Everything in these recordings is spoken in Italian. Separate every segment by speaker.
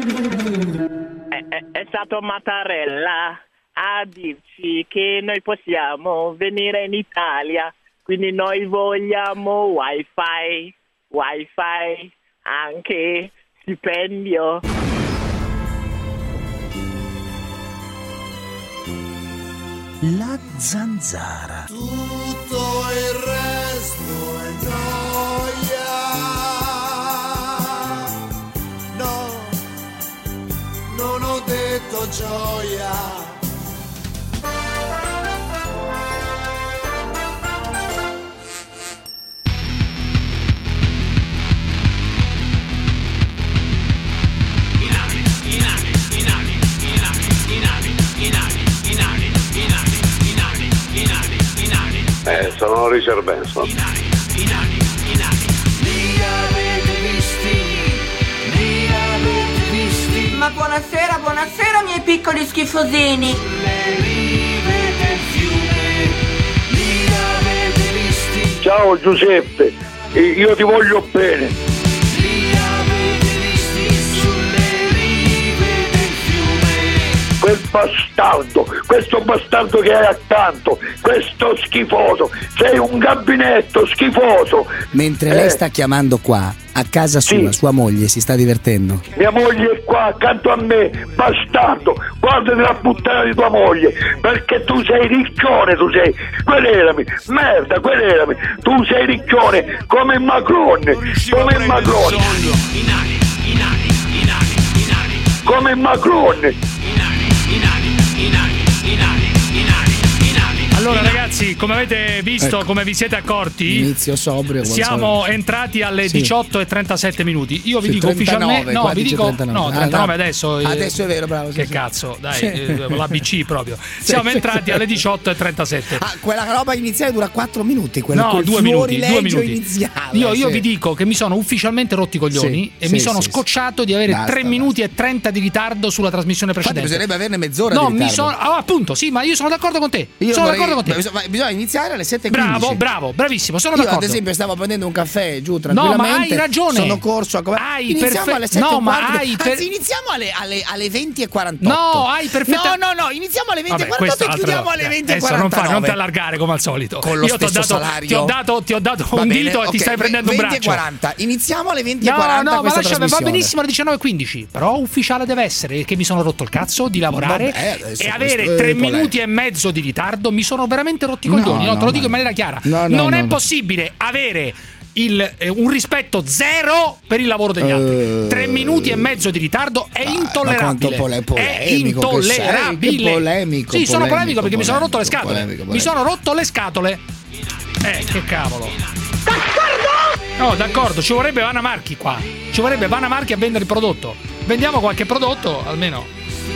Speaker 1: È stato Mattarella a dirci che noi possiamo venire in Italia, quindi noi vogliamo wifi, anche stipendio.
Speaker 2: La zanzara.
Speaker 3: Tutto il resto è noia. No, non ho detto gioia.
Speaker 4: Sono Richard Benson.
Speaker 3: Li avete visti?
Speaker 5: Ma buonasera, miei piccoli schifosini.
Speaker 3: Le rive del fiume, li avete visti?
Speaker 4: Ciao Giuseppe, io ti voglio bene.
Speaker 3: Li avete visti sulle rive del fiume?
Speaker 4: Questo bastardo che hai accanto, questo schifoso, sei un gabinetto schifoso.
Speaker 2: Mentre lei sta chiamando qua, a casa sua,
Speaker 4: Sì.
Speaker 2: sua moglie si sta divertendo.
Speaker 4: Mia moglie è qua accanto a me, bastardo, guardati la puttana di tua moglie, perché tu sei riccione, tu sei, querelami, merda, querelami, tu sei riccione come Macron, come Macron, come Macron.
Speaker 6: Allora ragazzi, come avete visto,
Speaker 2: Ecco.
Speaker 6: come vi siete accorti,
Speaker 2: Inizio sobrio.
Speaker 6: siamo entrati alle
Speaker 2: Sì.
Speaker 6: 18:37 minuti. Io vi
Speaker 2: Sì,
Speaker 6: dico
Speaker 2: 39,
Speaker 6: ufficialmente, no,
Speaker 2: qua
Speaker 6: vi
Speaker 2: dice
Speaker 6: dico
Speaker 2: 39.
Speaker 6: no, 39 adesso.
Speaker 2: Adesso è vero, bravo.
Speaker 6: Che
Speaker 2: sì, sì.
Speaker 6: cazzo, dai,
Speaker 2: Sì.
Speaker 6: l'ABC proprio. Siamo entrati alle 18:37.
Speaker 2: Ah, quella roba iniziale dura 4 minuti, quella
Speaker 6: No,
Speaker 2: col
Speaker 6: 2 minuti,
Speaker 2: florilegio
Speaker 6: 2 minuti.
Speaker 2: iniziale.
Speaker 6: Io
Speaker 2: sì.
Speaker 6: vi dico che mi sono ufficialmente rotti i coglioni
Speaker 2: Sì,
Speaker 6: e
Speaker 2: sì,
Speaker 6: mi sono
Speaker 2: sì,
Speaker 6: scocciato di avere
Speaker 2: Basta,
Speaker 6: 3 minuti e 30 di ritardo sulla trasmissione
Speaker 2: Infatti
Speaker 6: precedente.
Speaker 2: bisognerebbe averne mezz'ora
Speaker 6: No,
Speaker 2: di ritardo.
Speaker 6: mi sono appunto, sì, ma io sono d'accordo con te. Sono d'accordo con te.
Speaker 2: Bisogna iniziare alle 7:15.
Speaker 6: Bravo, bravissimo, sono
Speaker 2: Io
Speaker 6: d'accordo.
Speaker 2: ad esempio stavo prendendo un caffè giù
Speaker 6: No,
Speaker 2: tranquillamente.
Speaker 6: ma hai ragione.
Speaker 2: Sono corso a iniziamo alle 7:15.
Speaker 6: No, ma hai
Speaker 2: Anzi, iniziamo alle 20:48.
Speaker 6: No, hai perfetta.
Speaker 2: No, iniziamo alle 20:48
Speaker 6: Vabbè, questa
Speaker 2: e
Speaker 6: è altra
Speaker 2: chiudiamo
Speaker 6: roba.
Speaker 2: alle
Speaker 6: Adesso
Speaker 2: 20:49.
Speaker 6: non ti allargare come al solito.
Speaker 2: Con lo
Speaker 6: Io ti ho
Speaker 2: stesso
Speaker 6: dato,
Speaker 2: salario.
Speaker 6: ti ho dato
Speaker 2: Va
Speaker 6: un
Speaker 2: bene,
Speaker 6: dito e ti
Speaker 2: ok,
Speaker 6: stai prendendo un braccio.
Speaker 2: 20:40. Iniziamo alle 20:40
Speaker 6: No, ma
Speaker 2: questa
Speaker 6: lascia, va
Speaker 2: trasmissione.
Speaker 6: benissimo alle 19:15. Però ufficiale deve essere che mi sono rotto il cazzo di lavorare
Speaker 2: Vabbè, adesso
Speaker 6: e
Speaker 2: questo
Speaker 6: avere
Speaker 2: è
Speaker 6: 3
Speaker 2: polemico.
Speaker 6: minuti e mezzo di ritardo. Mi sono veramente rotti i coglioni. No, te lo dico in maniera chiara. Non è possibile avere un rispetto zero per il lavoro degli altri. 3 minuti e mezzo di ritardo è intollerabile. È intollerabile.
Speaker 2: Che polemico.
Speaker 6: Sì, sono polemico perché mi sono rotto le
Speaker 2: polemico,
Speaker 6: scatole.
Speaker 2: polemico.
Speaker 6: Mi sono rotto le scatole. Che cavolo. No, d'accordo, ci vorrebbe Vanna Marchi qua. Ci vorrebbe Vanna Marchi a vendere il prodotto. Vendiamo qualche prodotto almeno.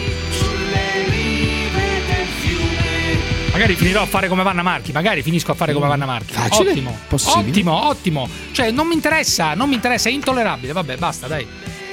Speaker 6: Magari finirò a fare come Vanna Marchi. Magari finisco a fare come Vanna Marchi.
Speaker 2: Facile?
Speaker 6: Ottimo.
Speaker 2: Possibile?
Speaker 6: Ottimo. Cioè, non mi interessa, è intollerabile. Vabbè, basta, dai.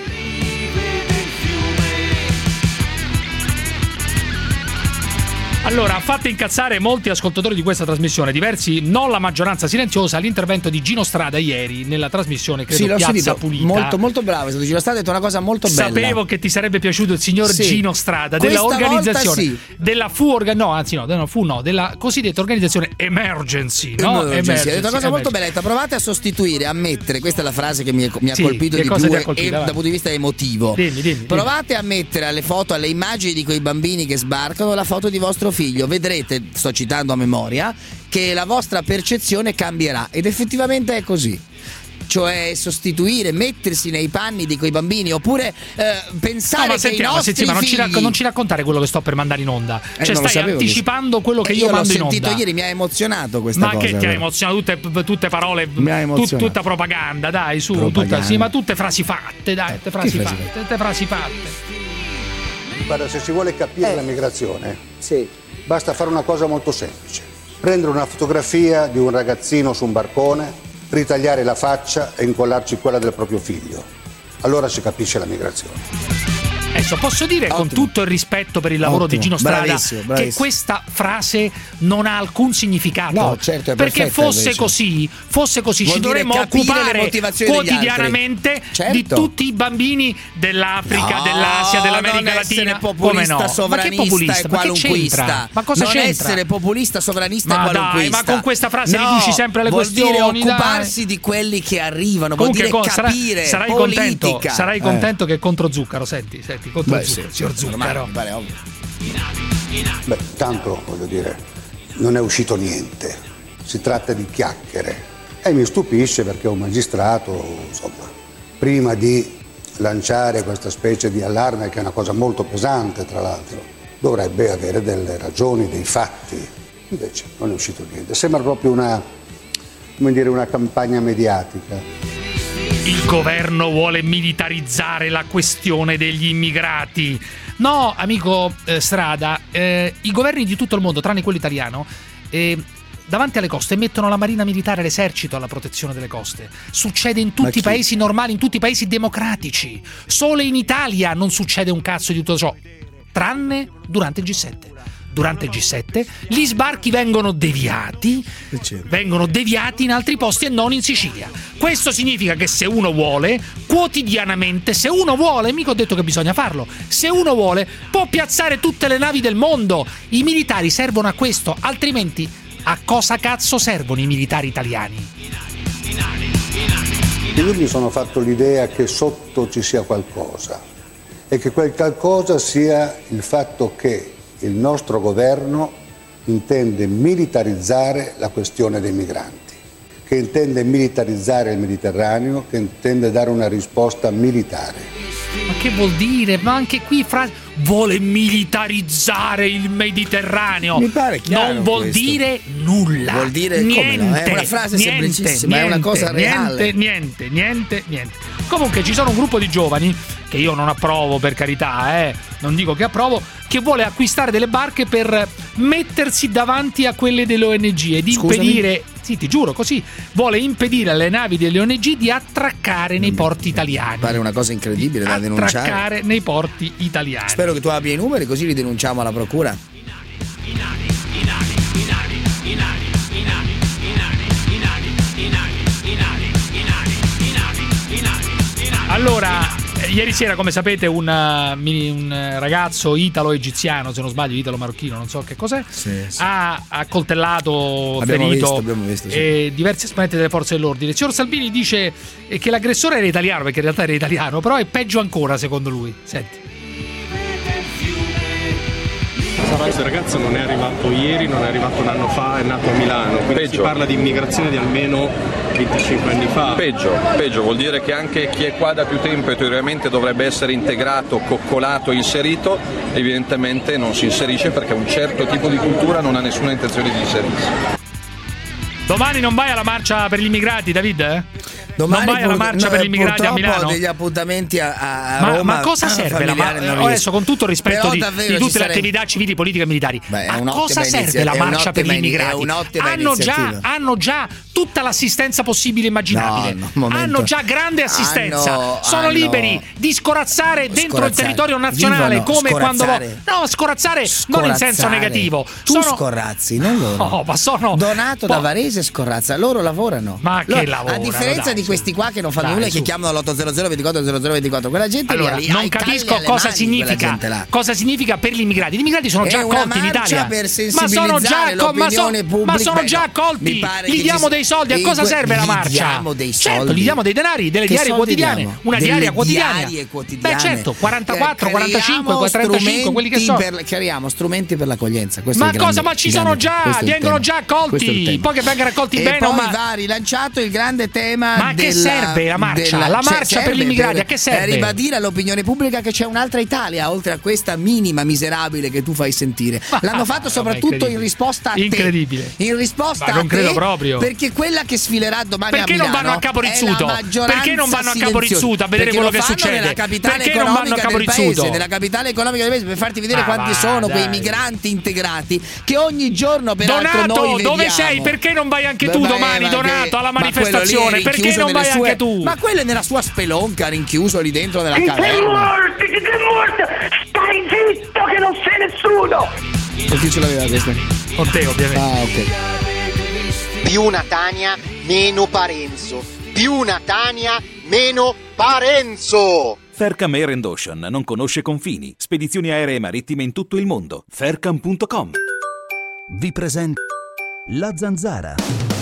Speaker 6: Allora, fate incazzare molti ascoltatori di questa trasmissione, diversi, non la maggioranza silenziosa, l'intervento di Gino Strada ieri nella trasmissione, credo,
Speaker 2: Sì, l'ho
Speaker 6: Piazza
Speaker 2: sentito.
Speaker 6: Pulita.
Speaker 2: Molto bravo, è stato Gino Strada, ha detto una cosa molto bella.
Speaker 6: Sapevo che ti sarebbe piaciuto il signor Gino Strada, della
Speaker 2: Questa
Speaker 6: organizzazione,
Speaker 2: volta sì.
Speaker 6: della della cosiddetta organizzazione Emergency, no?
Speaker 2: Emergency. Ha detto una cosa molto bella, ha detto provate a sostituire, a mettere, questa è la frase che mi ha colpito di più dal punto di vista emotivo.
Speaker 6: Dimmi.
Speaker 2: Provate a mettere alle foto, alle immagini di quei bambini che sbarcano la foto di vostro figlio, vedrete, sto citando a memoria, che la vostra percezione cambierà ed effettivamente è così. Cioè sostituire, mettersi nei panni di quei bambini, oppure pensare che i nostri figli...
Speaker 6: non ci raccontare quello che sto per mandare in onda. Cioè
Speaker 2: non lo
Speaker 6: stai
Speaker 2: sapevo
Speaker 6: anticipando quello che io mando in onda.
Speaker 2: L'ho sentito ieri, mi ha emozionato questa cosa.
Speaker 6: Ma che ti ha emozionato? Tutte parole, tutta propaganda, dai, su, sì, ma tutte frasi fatte, dai, tutte frasi fatte.
Speaker 7: Guarda, se si vuole capire la migrazione, basta fare una cosa molto semplice. Prendere una fotografia di un ragazzino su un barcone, ritagliare la faccia e incollarci quella del proprio figlio. Allora si capisce la migrazione.
Speaker 6: Adesso posso dire con tutto il rispetto per il lavoro di Gino Strada
Speaker 2: bravissimo.
Speaker 6: che questa frase non ha alcun significato.
Speaker 2: No, certo, è
Speaker 6: perché
Speaker 2: perfetta,
Speaker 6: fosse così ci dovremmo occupare quotidianamente di tutti i bambini dell'Africa, dell'Asia, dell'America Latina.
Speaker 2: Come no?
Speaker 6: Sovranista
Speaker 2: e qualunquista.
Speaker 6: Ma cosa c'entra?
Speaker 2: Non essere populista, sovranista e qualunquista.
Speaker 6: Ma con questa frase riduci sempre le questioni.
Speaker 2: Vuol dire occuparsi di quelli che arrivano,
Speaker 6: comunque,
Speaker 2: vuol dire capire politica.
Speaker 6: Sarai contento che è contro Zucchero, senti, contro Zucchero, signor Zucchero.
Speaker 7: Beh, tanto voglio dire, non è uscito niente, si tratta di chiacchiere e mi stupisce perché un magistrato, insomma, prima di lanciare questa specie di allarme, che è una cosa molto pesante tra l'altro, dovrebbe avere delle ragioni, dei fatti, invece non è uscito niente, sembra proprio una campagna mediatica.
Speaker 6: Il governo vuole militarizzare la questione degli immigrati. No, amico Strada, i governi di tutto il mondo, tranne quello italiano, davanti alle coste mettono la marina militare e l'esercito alla protezione delle coste. Succede in tutti i paesi normali, in tutti i paesi democratici. Solo in Italia non succede un cazzo di tutto ciò, tranne durante il G7. Durante il G7 gli sbarchi vengono deviati in altri posti e non in Sicilia. Questo significa che se uno vuole, quotidianamente, mica ho detto che bisogna farlo, se uno vuole può piazzare tutte le navi del mondo. I militari servono a questo, altrimenti a cosa cazzo servono i militari italiani?
Speaker 7: Io mi sono fatto l'idea che sotto ci sia qualcosa e che quel qualcosa sia il fatto che il nostro governo intende militarizzare la questione dei migranti, che intende militarizzare il Mediterraneo, che intende dare una risposta militare.
Speaker 6: Ma che vuol dire? Ma anche qui vuole militarizzare il Mediterraneo.
Speaker 2: Mi pare chiaro.
Speaker 6: Non vuol dire nulla.
Speaker 2: Vuol dire
Speaker 6: niente.
Speaker 2: Come no? È una frase semplicissima, è una cosa reale.
Speaker 6: Niente. Comunque ci sono un gruppo di giovani che io non approvo, per carità, non dico che approvo, che vuole acquistare delle barche per mettersi davanti a quelle delle ONG ed impedire, sì, ti giuro, così vuole impedire alle navi delle ONG di attraccare nei porti italiani.
Speaker 2: Pare una cosa incredibile da denunciare.
Speaker 6: Attraccare nei porti italiani.
Speaker 2: Spero che tu abbia i numeri, così li denunciamo alla procura.
Speaker 6: Allora, ieri sera, come sapete, un ragazzo italo-egiziano, se non sbaglio, italo-marocchino, non so che cos'è, ha accoltellato, ferito diversi esponenti delle forze dell'ordine. Il signor Salvini dice che l'aggressore era italiano, perché in realtà era italiano, però è peggio ancora secondo lui. Senti.
Speaker 8: Questo ragazzo non è arrivato ieri, non è arrivato un anno fa, è nato a Milano, quindi si parla di immigrazione di almeno 25 anni fa.
Speaker 9: Peggio, vuol dire che anche chi è qua da più tempo e teoricamente dovrebbe essere integrato, coccolato, inserito, evidentemente non si inserisce perché un certo tipo di cultura non ha nessuna intenzione di inserirsi.
Speaker 6: Domani non vai alla marcia per gli immigrati, David?
Speaker 2: Domani
Speaker 6: non vai alla marcia per gli immigrati a Milano?
Speaker 2: Ho degli appuntamenti a Roma.
Speaker 6: Ma cosa serve la marcia? Adesso, con tutto il rispetto di tutte le attività civili, politiche e militari, a cosa serve la marcia per gli immigrati? Hanno già tutta l'assistenza possibile e immaginabile. Hanno già grande assistenza. Sono liberi di scorazzare dentro il territorio nazionale come quando vogliono. No, scorazzare non in senso negativo.
Speaker 2: Tu scorrazzi, non loro.
Speaker 6: No, ma sono
Speaker 2: Donato da Varese scorrazza, loro lavorano.
Speaker 6: Ma che lavorano?
Speaker 2: A differenza di questi qua che non fanno nulla e che chiamano all'800 24 0024, quella gente
Speaker 6: allora,
Speaker 2: lì
Speaker 6: non capisco cosa significa per gli immigrati. Gli immigrati sono già accolti in Italia.
Speaker 2: Ma sono
Speaker 6: già accolti. Gli diamo dei soldi. A cosa serve la marcia? Certo, gli diamo dei denari, delle diarie quotidiane. Una diaria quotidiana. Beh, certo, 44, 45, 35, quelli che sono.
Speaker 2: Chiariamo strumenti per l'accoglienza.
Speaker 6: Ma cosa? Ma ci sono già, vengono già accolti. Poi che vengano accolti bene.
Speaker 2: E poi va rilanciato il grande tema.
Speaker 6: Ma che serve la marcia? La marcia per gli immigrati a che serve?
Speaker 2: Per ribadire all'opinione pubblica che c'è un'altra Italia oltre a questa minima miserabile che tu fai sentire. L'hanno fatto soprattutto in risposta a te.
Speaker 6: Incredibile.
Speaker 2: In risposta a te.
Speaker 6: Non credo proprio.
Speaker 2: Perché quella che sfilerà domani a Milano.
Speaker 6: Perché non vanno a Capo Rizzuto? Perché non vanno a Capo Rizzuto a vedere quello che succede?
Speaker 2: Nella capitale
Speaker 6: perché non vanno a Capo Rizzuto?
Speaker 2: Nella capitale economica del paese, per farti vedere quanti sono quei migranti integrati che ogni giorno peraltro
Speaker 6: Donato,
Speaker 2: noi vediamo.
Speaker 6: Dove sei? Perché non vai anche tu domani, Donato, alla manifestazione? Perché non vai
Speaker 2: sue...
Speaker 6: anche tu?
Speaker 2: Ma quello è nella sua spelonca, rinchiuso lì dentro nella
Speaker 4: Chi sei
Speaker 2: caverna.
Speaker 4: morto? Chi sei morto? Stai zitto che non sei nessuno!
Speaker 2: Con chi ce l'aveva questa?
Speaker 6: Con te, ovviamente.
Speaker 2: Ah, ok.
Speaker 10: Più Natania, meno Parenzo. Più Natania, meno Parenzo.
Speaker 11: Faircam Air and Ocean non conosce confini. Spedizioni aeree marittime in tutto il mondo. Faircam.com. Vi presenta La Zanzara.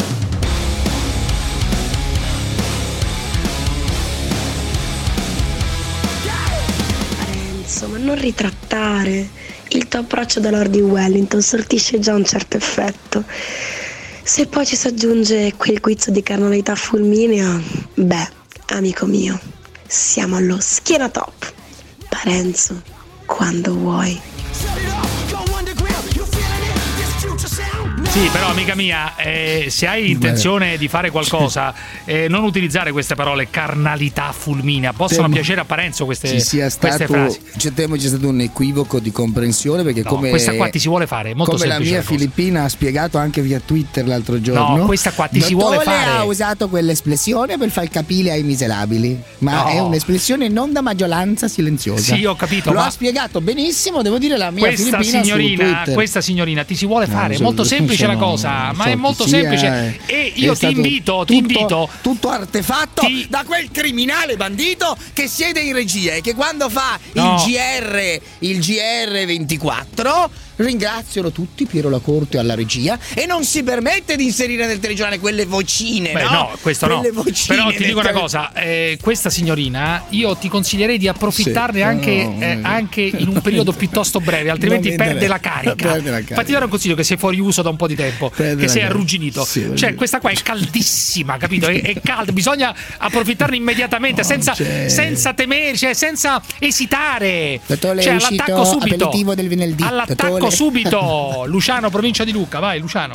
Speaker 12: Parenzo, ma non ritrattare. Il tuo approccio da Lord di Wellington sortisce già un certo effetto. Se poi ci si aggiunge quel guizzo di carnalità fulminea, beh, amico mio, siamo allo schiena top. Parenzo, quando vuoi.
Speaker 6: Sì, però amica mia, se hai intenzione di fare qualcosa, non utilizzare queste parole, carnalità fulminea. Possono piacere a Parenzo queste frasi.
Speaker 2: Temo c'è stato un equivoco di comprensione, perché come
Speaker 6: questa qua ti si vuole fare, molto
Speaker 2: come
Speaker 6: semplice.
Speaker 2: La mia filippina ha spiegato anche via Twitter l'altro giorno.
Speaker 6: No, questa qua ti si vuole fare.
Speaker 2: ha usato quell'espressione per far capire ai miserabili, ma è un'espressione non da maggioranza silenziosa.
Speaker 6: Sì, ho capito.
Speaker 2: Lo ha spiegato benissimo, devo dire, la mia filippina su Twitter.
Speaker 6: Questa signorina ti si vuole fare, molto semplice la cosa, ma è molto semplice. E io ti invito.
Speaker 2: Tutto artefatto da quel criminale bandito che siede in regia e che quando fa il GR 24, ringraziano tutti Piero La Corte alla regia, e non si permette di inserire nel telegiornale quelle vocine.
Speaker 6: Beh, no, questo
Speaker 2: quelle
Speaker 6: no.
Speaker 2: Vocine
Speaker 6: però ti dico una cosa, questa signorina io ti consiglierei di approfittarne anche in un periodo piuttosto breve, altrimenti perde la carica. Fatti dare un consiglio, che sei fuori uso da un po' di tempo, che sei arrugginito. Cioè questa qua è caldissima, capito? È calda, bisogna approfittarne immediatamente, senza temere, cioè senza esitare.
Speaker 2: Dottore,
Speaker 6: cioè all'attacco subito.
Speaker 2: Aperitivo del venerdì.
Speaker 6: All'attacco subito. Luciano, provincia di Lucca, vai Luciano.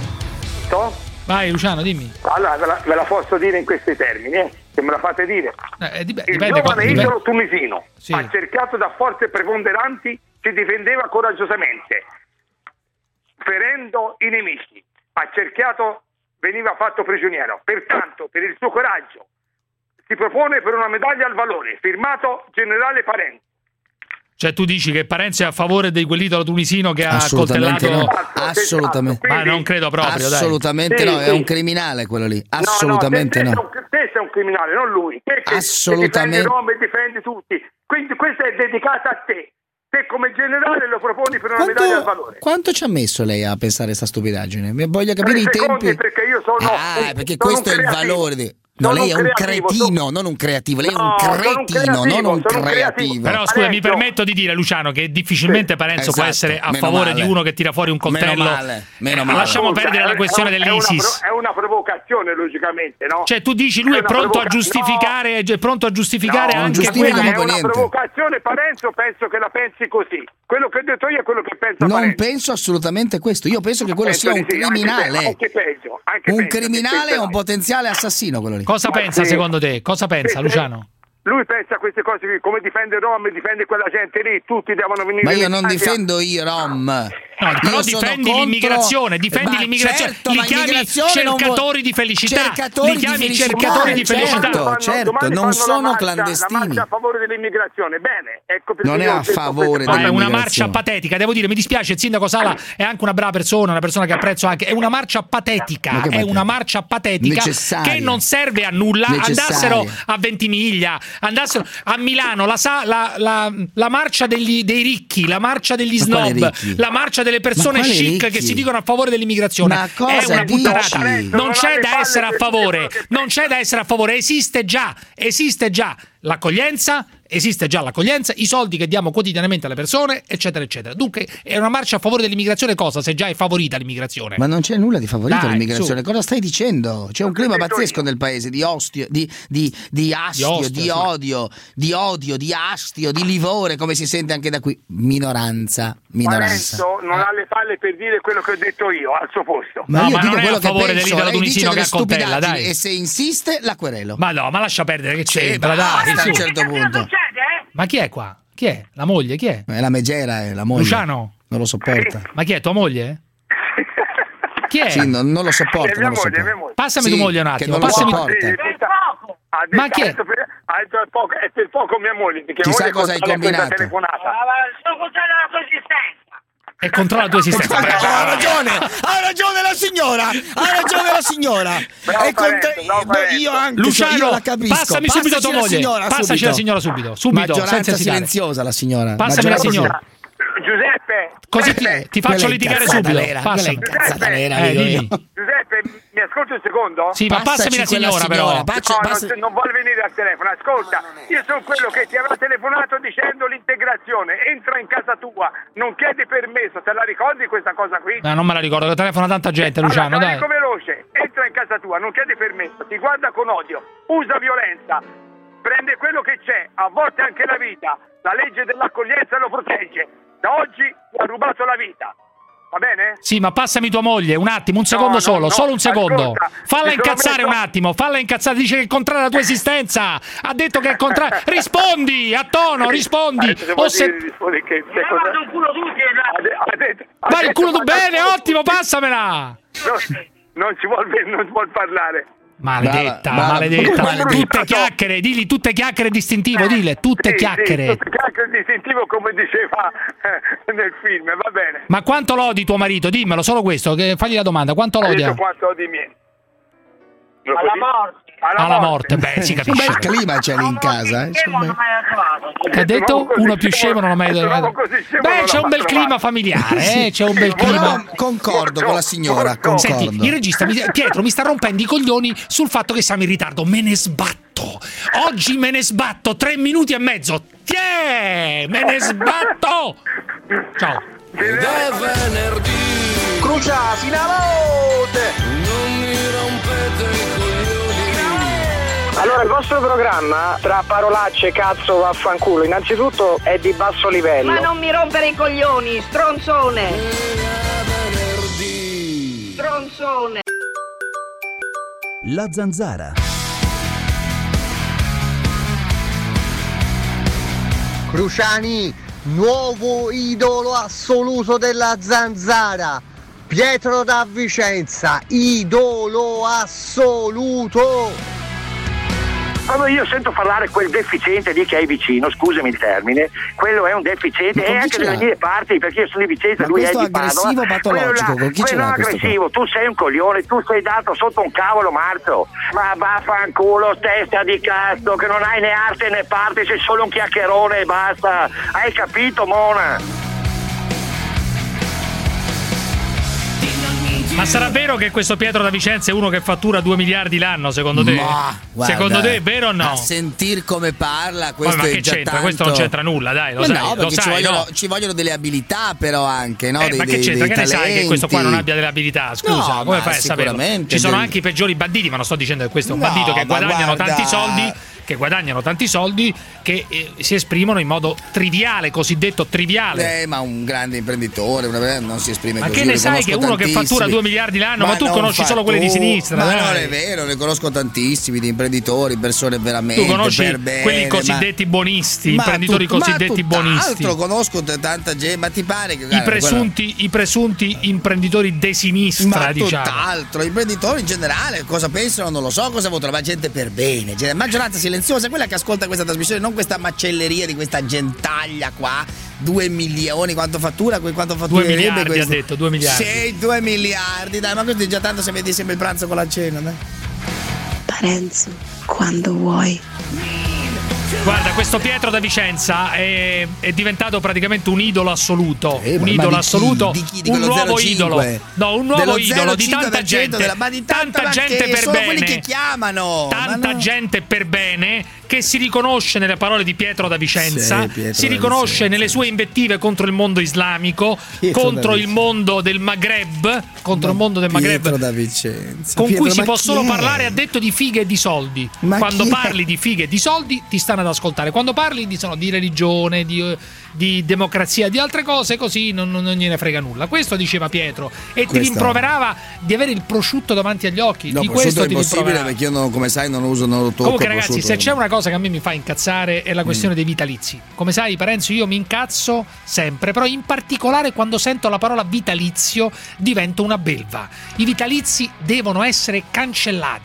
Speaker 6: Vai Luciano, dimmi.
Speaker 4: Allora, ve la posso dire in questi termini, se me la fate dire. Il giovane idolo tunisino ha cercato da forze preponderanti, si difendeva coraggiosamente, ferendo i nemici. Ha cercato, veniva fatto prigioniero. Pertanto, per il suo coraggio, si propone per una medaglia al valore, firmato generale Parenzo.
Speaker 6: Cioè tu dici che Parenzo è a favore di quell'idolo tunisino che ha coltellato?
Speaker 2: No. Assolutamente.
Speaker 6: Ma non credo proprio,
Speaker 2: assolutamente
Speaker 6: dai.
Speaker 2: No, è un criminale quello lì. Assolutamente no.
Speaker 4: Te sei un criminale, non lui. Te
Speaker 2: assolutamente.
Speaker 4: Difendi Roma e difendi tutti. Quindi questa è dedicata a te. Te come generale lo proponi per una medaglia al valore.
Speaker 2: Quanto ci ha messo lei a pensare a sta stupidaggine? Voglio capire i tempi.
Speaker 4: Perché io sono
Speaker 2: perché questo è il valore di... No, lei è un cretino, non un creativo. Lei è un cretino, non un creativo.
Speaker 6: Però scusa, mi permetto di dire, Luciano, che difficilmente Parenzo può essere a favore di uno che tira fuori un coltello.
Speaker 2: Meno male.
Speaker 6: Lasciamo perdere la questione dell'ISIS.
Speaker 4: È una provocazione, logicamente, no?
Speaker 6: Cioè tu dici lui è pronto a giustificare, anche quello.
Speaker 4: È una provocazione, Parenzo, penso che la pensi così. Quello che ho detto io è quello che pensa Parenzo.
Speaker 2: Non penso assolutamente questo. Io penso che quello sia un criminale.
Speaker 4: Anche peggio.
Speaker 2: Un criminale o un potenziale assassino, quello lì.
Speaker 6: Cosa pensa secondo te? Cosa pensa Luciano?
Speaker 4: Lui pensa a queste cose qui, come difende Rom e difende quella gente lì, tutti devono venire.
Speaker 2: Ma io non difendo i Rom.
Speaker 6: No, però difendi l'immigrazione, li chiami cercatori di felicità. Li chiami cercatori di felicità.
Speaker 2: Certo, non sono clandestini.
Speaker 4: La marcia a favore dell'immigrazione, bene. Ecco perché
Speaker 2: non è a favore dell'immigrazione.
Speaker 6: È una marcia patetica, devo dire, mi dispiace, il sindaco Sala è anche una brava persona, una persona che apprezzo anche. È una marcia patetica, che non serve a nulla. Andassero a Ventimiglia, andassero a Milano, la marcia dei ricchi, la marcia degli snob, la marcia delle persone chic che si dicono a favore dell'immigrazione. È una puttanata. Non c'è da essere a favore. Non c'è da essere a favore. Esiste già l'accoglienza. Esiste già l'accoglienza, i soldi che diamo quotidianamente alle persone, eccetera, eccetera. Dunque è una marcia a favore dell'immigrazione, cosa? Se già è favorita l'immigrazione.
Speaker 2: Ma non c'è nulla di favorito l'immigrazione. Cosa stai dicendo? C'è un clima pazzesco nel paese di astio, di odio, di astio, di livore, come si sente anche da qui. Minoranza.
Speaker 4: Parenzo non ha le palle per dire quello che ho detto io al suo posto.
Speaker 2: Ma io
Speaker 6: non
Speaker 2: dico
Speaker 6: è
Speaker 2: quello
Speaker 6: a favore
Speaker 2: che penso.
Speaker 6: dell'idolo tunisino che accoltella, dai.
Speaker 2: E se insiste la querelo.
Speaker 6: Ma no, ma lascia perdere, che c'entra, dai.
Speaker 2: A un certo punto.
Speaker 6: Ma chi è qua? Chi è? La moglie? Chi è?
Speaker 2: È la megera, è la moglie.
Speaker 6: Luciano?
Speaker 2: Non lo sopporta.
Speaker 6: Ma chi è? Tua moglie? Chi è?
Speaker 2: Sì, non lo sopporta.
Speaker 4: Mia moglie.
Speaker 6: Passami tua moglie un attimo.
Speaker 2: Passami.
Speaker 6: Ma chi è?
Speaker 4: Ha detto è per poco mia moglie.
Speaker 2: Chissà cosa hai combinato.
Speaker 5: Sto contando la tua esistenza.
Speaker 6: E controlla la tua esistenza.
Speaker 2: Ha ragione la signora. Io anche.
Speaker 6: Luciano,
Speaker 2: io la capisco.
Speaker 6: passami subito tua moglie. Passaci la signora subito.
Speaker 2: Maggioranza silenziosa la signora.
Speaker 6: Passami la signora.
Speaker 4: Giuseppe,
Speaker 6: Così ti faccio litigare subito.
Speaker 4: Giuseppe, mi ascolti un secondo?
Speaker 6: Sì, ma passami la signora però.
Speaker 4: Non vuole venire al telefono. Ascolta, io sono quello che ti aveva telefonato dicendo l'integrazione. Entra in casa tua, non chiedi permesso. Te la ricordi questa cosa qui?
Speaker 6: No, non me la ricordo, che telefona tanta gente, Luciano,
Speaker 4: allora,
Speaker 6: dai.
Speaker 4: dico veloce, entra in casa tua, non chiedi permesso, ti guarda con odio, usa violenza, prende quello che c'è, a volte anche la vita. La legge dell'accoglienza lo protegge. Da oggi ti ha rubato la vita. Va bene?
Speaker 6: Sì, ma passami tua moglie, un attimo, un secondo solo un secondo.
Speaker 4: Ascolta,
Speaker 6: falla incazzare un attimo, dice che è contraria alla tua esistenza. Ha detto che è contraria. Rispondi, a tono, rispondi.
Speaker 4: Vai
Speaker 6: il culo tu, bene, ottimo, passamela.
Speaker 4: Non vuol parlare.
Speaker 6: Maledetta. Tutte chiacchiere, dilli tutte chiacchiere distintivo, tutte chiacchiere.
Speaker 4: Sì, tutte chiacchiere distintivo come diceva nel film, va bene.
Speaker 6: Ma quanto lodi tuo marito? Dimmelo, solo questo, fagli la domanda, quanto lodia?
Speaker 4: Quanto odi me?
Speaker 6: Alla morte, beh, si capisce.
Speaker 2: Un bel clima c'è lì in casa,
Speaker 6: Che ha detto? Uno più scemo non l'ha mai trovato. Beh, c'è un bel clima familiare, c'è un bel clima.
Speaker 2: Concordo con la signora, concordo.
Speaker 6: Senti, il regista Pietro mi sta rompendo i coglioni sul fatto che siamo in ritardo. Me ne sbatto. Oggi me ne sbatto 3 minuti e mezzo. Me ne sbatto. Ciao.
Speaker 3: Ed è venerdì.
Speaker 10: Cruciasi una voce.
Speaker 3: Non mi rompete i coglioni.
Speaker 13: Allora, il vostro programma, tra parolacce, cazzo, vaffanculo, innanzitutto è di basso livello.
Speaker 5: Ma non mi rompere i coglioni, stronzone. Stronzone.
Speaker 11: La Zanzara.
Speaker 10: Cruciani, nuovo idolo assoluto della Zanzara. Pietro da Vicenza, idolo assoluto.
Speaker 4: Quando io sento parlare quel deficiente lì che hai vicino, scusami il termine, quello è un deficiente, e anche dalle mie parti, perché io sono di Vicenza, lui è di Padova.
Speaker 2: Aggressivo patologico, con chi ce l'ha questo?
Speaker 4: Aggressivo, tu sei un coglione, tu sei dato sotto un cavolo marzo. Ma vaffanculo, testa di cazzo, che non hai né arte né parte, sei solo un chiacchierone e basta. Hai capito, Mona?
Speaker 6: Ma sarà vero che questo Pietro da Vicenza è uno che fattura 2 miliardi l'anno, secondo te?
Speaker 2: Guarda,
Speaker 6: secondo te è vero o no?
Speaker 2: A sentir come parla, questo
Speaker 6: ma
Speaker 2: è
Speaker 6: che
Speaker 2: già
Speaker 6: c'entra?
Speaker 2: tanto...
Speaker 6: Questo non c'entra nulla, dai, lo sai.
Speaker 2: No, perché
Speaker 6: lo sai,
Speaker 2: ci vogliono delle abilità, però anche, no?
Speaker 6: Ma che c'entra? Che ne sai che questo qua non abbia delle abilità? Scusa,
Speaker 2: no,
Speaker 6: come fai a saperlo? Ci sono anche i peggiori banditi, ma non sto dicendo che questo è un bandito che guadagnano tanti soldi. Che guadagnano tanti soldi, che si esprimono in modo triviale, cosiddetto triviale.
Speaker 2: Ma un grande imprenditore non si esprime
Speaker 6: ma
Speaker 2: così.
Speaker 6: Ma che ne sai che uno che fattura 2 miliardi l'anno? Ma tu conosci solo quelli di sinistra.
Speaker 2: Ma
Speaker 6: dai.
Speaker 2: non è vero, ne conosco tantissimi di imprenditori, persone veramente
Speaker 6: tu conosci
Speaker 2: per bene,
Speaker 6: quelli cosiddetti buonisti, imprenditori cosiddetti buonisti.
Speaker 2: Altro conosco tanta gente, ma ti pare che
Speaker 6: i presunti imprenditori de sinistra,
Speaker 2: ma
Speaker 6: diciamo.
Speaker 2: Tutt'altro, imprenditori in generale, cosa pensano non lo so, cosa votano, ma gente per bene, maggioranza silenziosa, quella che ascolta questa trasmissione, non questa macelleria di questa gentaglia qua. 2 milioni, quanto fattura?
Speaker 6: 2 miliardi questo? Ha detto 2 miliardi.
Speaker 2: Sì, 2 miliardi, dai, ma questo è già tanto se vedi sempre il pranzo con la cena, dai.
Speaker 12: Parenzo, quando vuoi.
Speaker 6: Guarda, questo Pietro da Vicenza è diventato praticamente un idolo assoluto. Un idolo assoluto. Un nuovo
Speaker 2: 05.
Speaker 6: Idolo. No, un nuovo idolo di tanta gente.
Speaker 2: Ma di tanta gente per
Speaker 6: sono
Speaker 2: bene.
Speaker 6: Quelli
Speaker 2: che chiamano.
Speaker 6: Tanta gente per bene che si riconosce nelle parole di Pietro da Vicenza, si riconosce nelle sue invettive contro il mondo islamico, contro il mondo del Maghreb,
Speaker 2: Pietro da Vicenza.
Speaker 6: Con cui si può solo parlare, ha detto, di fighe e di soldi. Quando parli di fighe e di soldi ti stanno ad ascoltare. Quando parli di religione, di democrazia, di altre cose, così non gliene frega nulla. Questo diceva Pietro e ti rimproverava di avere il prosciutto davanti agli occhi.
Speaker 2: No,
Speaker 6: di questo
Speaker 2: è impossibile perché io come sai non uso, non lo tocco.
Speaker 6: Comunque ragazzi, se c'è una cosa che a me mi fa incazzare è la questione dei vitalizi. Come sai, Parenzo, io mi incazzo sempre, però in particolare quando sento la parola vitalizio divento una belva. I vitalizi devono essere cancellati.